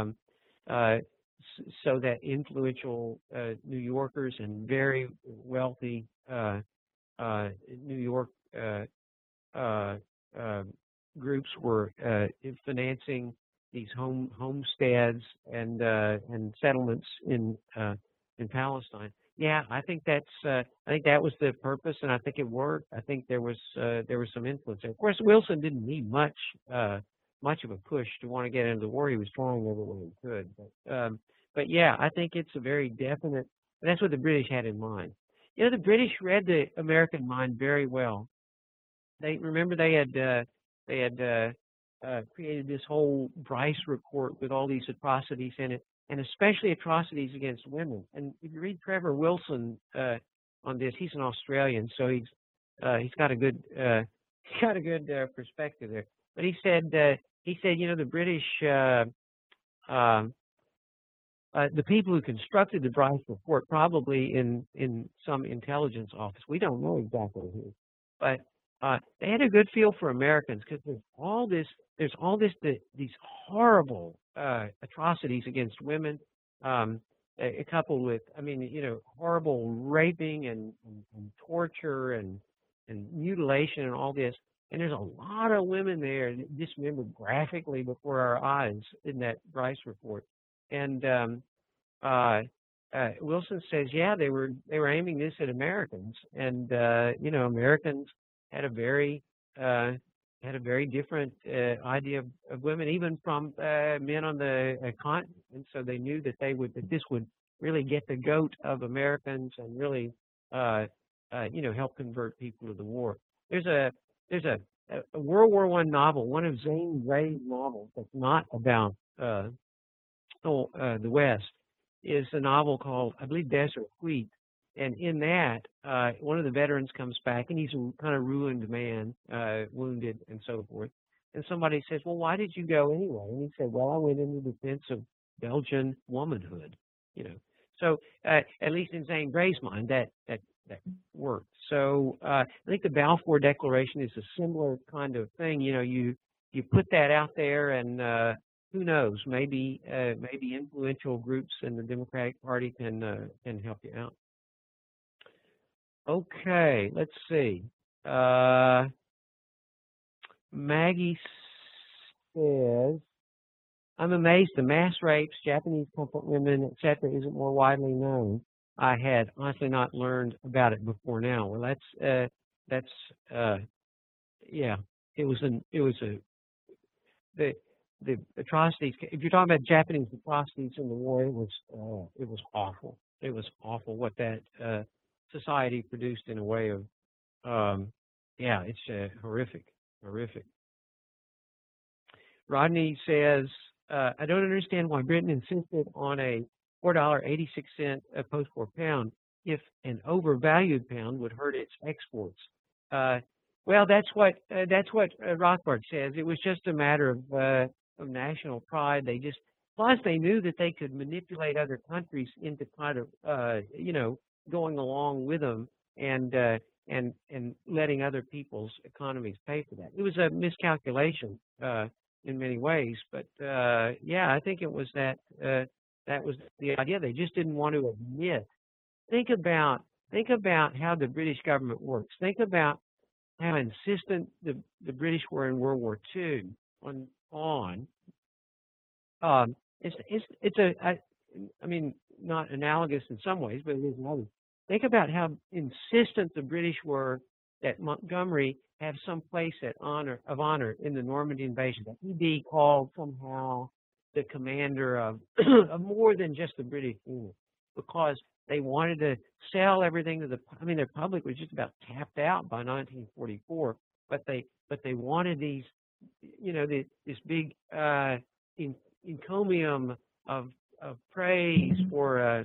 so that influential New Yorkers and very wealthy New York groups were financing homesteads and settlements in Palestine. Yeah, I think I think that was the purpose, and I think it worked. I think there was some influence there. Of course, Wilson didn't need much of a push to want to get into the war. He was trying every way he could. But yeah, I think it's a very definite. That's what the British had in mind. You know, the British read the American mind very well. They had created this whole Bryce report with all these atrocities in it, and especially atrocities against women. And if you read Trevor Wilson on this, he's an Australian, so he's got a good perspective there. But he said you know, the British the people who constructed the Bryce report, probably in some intelligence office, we don't know exactly who, but they had a good feel for Americans, because there's all this these horrible atrocities against women, coupled with, I mean, you know, horrible raping and torture and mutilation and all this. And there's a lot of women there dismembered graphically before our eyes in that Bryce report. And Wilson says, yeah, they were aiming this at Americans, and you know, Americans had a very different idea of women, even from men on the continent. And so they knew that this would really get the goat of Americans and really you know, help convert people to the war. There's a World War I novel, one of Zane Grey's novels that's not about the West, is a novel called, I believe, Desert Wheat. And in that, one of the veterans comes back, and he's a kind of ruined man, wounded and so forth. And somebody says, well, why did you go anyway? And he said, well, I went in the defense of Belgian womanhood, you know. So at least in Zane Grey's mind, that worked. So I think the Balfour Declaration is a similar kind of thing. You know, you put that out there, and who knows? Maybe influential groups in the Democratic Party can help you out. Okay, let's see. Maggie says, I'm amazed the mass rapes, Japanese comfort women, etc., isn't more widely known. I had honestly not learned about it before now. Well, yeah, the atrocities. If you're talking about Japanese atrocities in the war, it was awful. It was awful what that society produced in a way of, yeah, it's horrific. Rodney says, I don't understand why Britain insisted on a $4.86 post-war pound if an overvalued pound would hurt its exports. Well, that's what Rothbard says. It was just a matter of national pride. Plus they knew that they could manipulate other countries into kind of you know, going along with them and letting other people's economies pay for that. It was a miscalculation in many ways, but yeah, I think it was that was the idea. They just didn't want to admit. Think about how the British government works. Think about how insistent the British were in World War II on. I mean, not analogous in some ways, but it is in others. Think about how insistent the British were that Montgomery have some place of honor in the Normandy invasion, that he be called somehow the commander of more than just the British unit, because they wanted to sell everything to their public was just about tapped out by 1944, but they wanted these, you know, this big encomium of praise for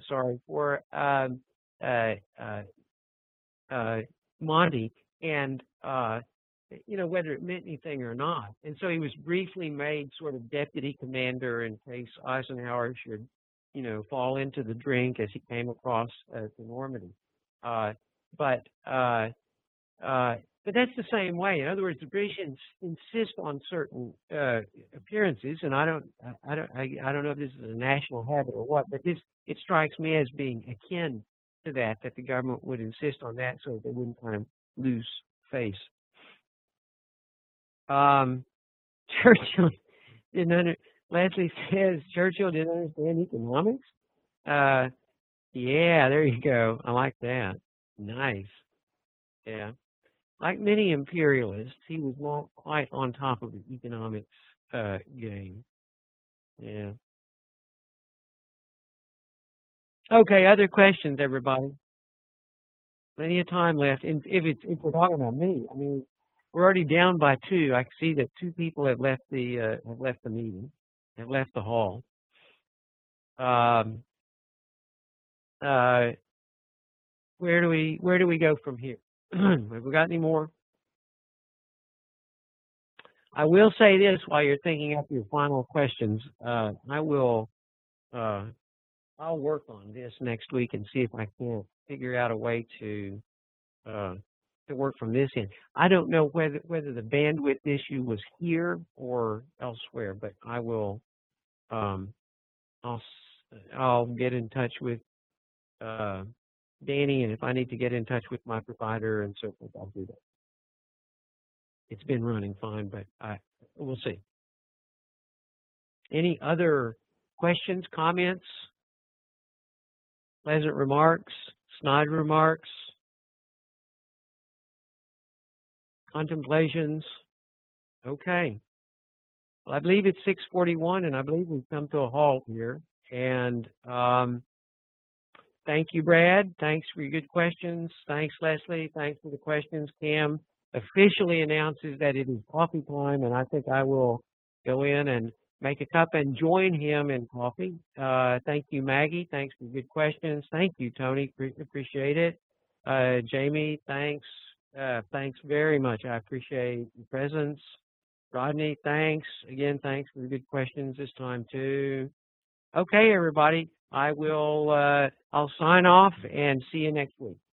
Monty, and you know, whether it meant anything or not. And so he was briefly made sort of deputy commander in case Eisenhower should, you know, fall into the drink as he came across to Normandy. But that's the same way. In other words, the British insist on certain appearances, and I don't know if this is a national habit or what, but it strikes me as being akin to that the government would insist on that so that they wouldn't kind of lose face. Churchill Leslie says Churchill didn't understand economics. Yeah, there you go. I like that. Nice. Yeah. Like many imperialists, he was not quite on top of the economics game. Yeah. Okay, other questions, everybody? Plenty of time left. And if we're talking about me, I mean, we're already down by two. I can see that two people have left the meeting, have left the hall. Um, uh, where do we go from here? Have we got any more? I will say this while you're thinking up your final questions. I'll work on this next week and see if I can figure out a way to work from this end. I don't know whether the bandwidth issue was here or elsewhere, but I will I'll get in touch with Danny, and if I need to get in touch with my provider and so forth, I'll do that. It's been running fine, but we'll see. Any other questions, comments, pleasant remarks, snide remarks, contemplations? Okay. Well, I believe it's 6:41, and I believe we've come to a halt here. And thank you, Brad. Thanks for your good questions. Thanks, Leslie. Thanks for the questions. Cam officially announces that it is coffee time, and I think I will go in and make a cup and join him in coffee. Thank you, Maggie. Thanks for good questions. Thank you, Tony. Appreciate it. Jamie, thanks. Thanks very much. I appreciate your presence. Rodney, thanks. Again, thanks for the good questions this time, too. Okay, everybody. I'll sign off and see you next week.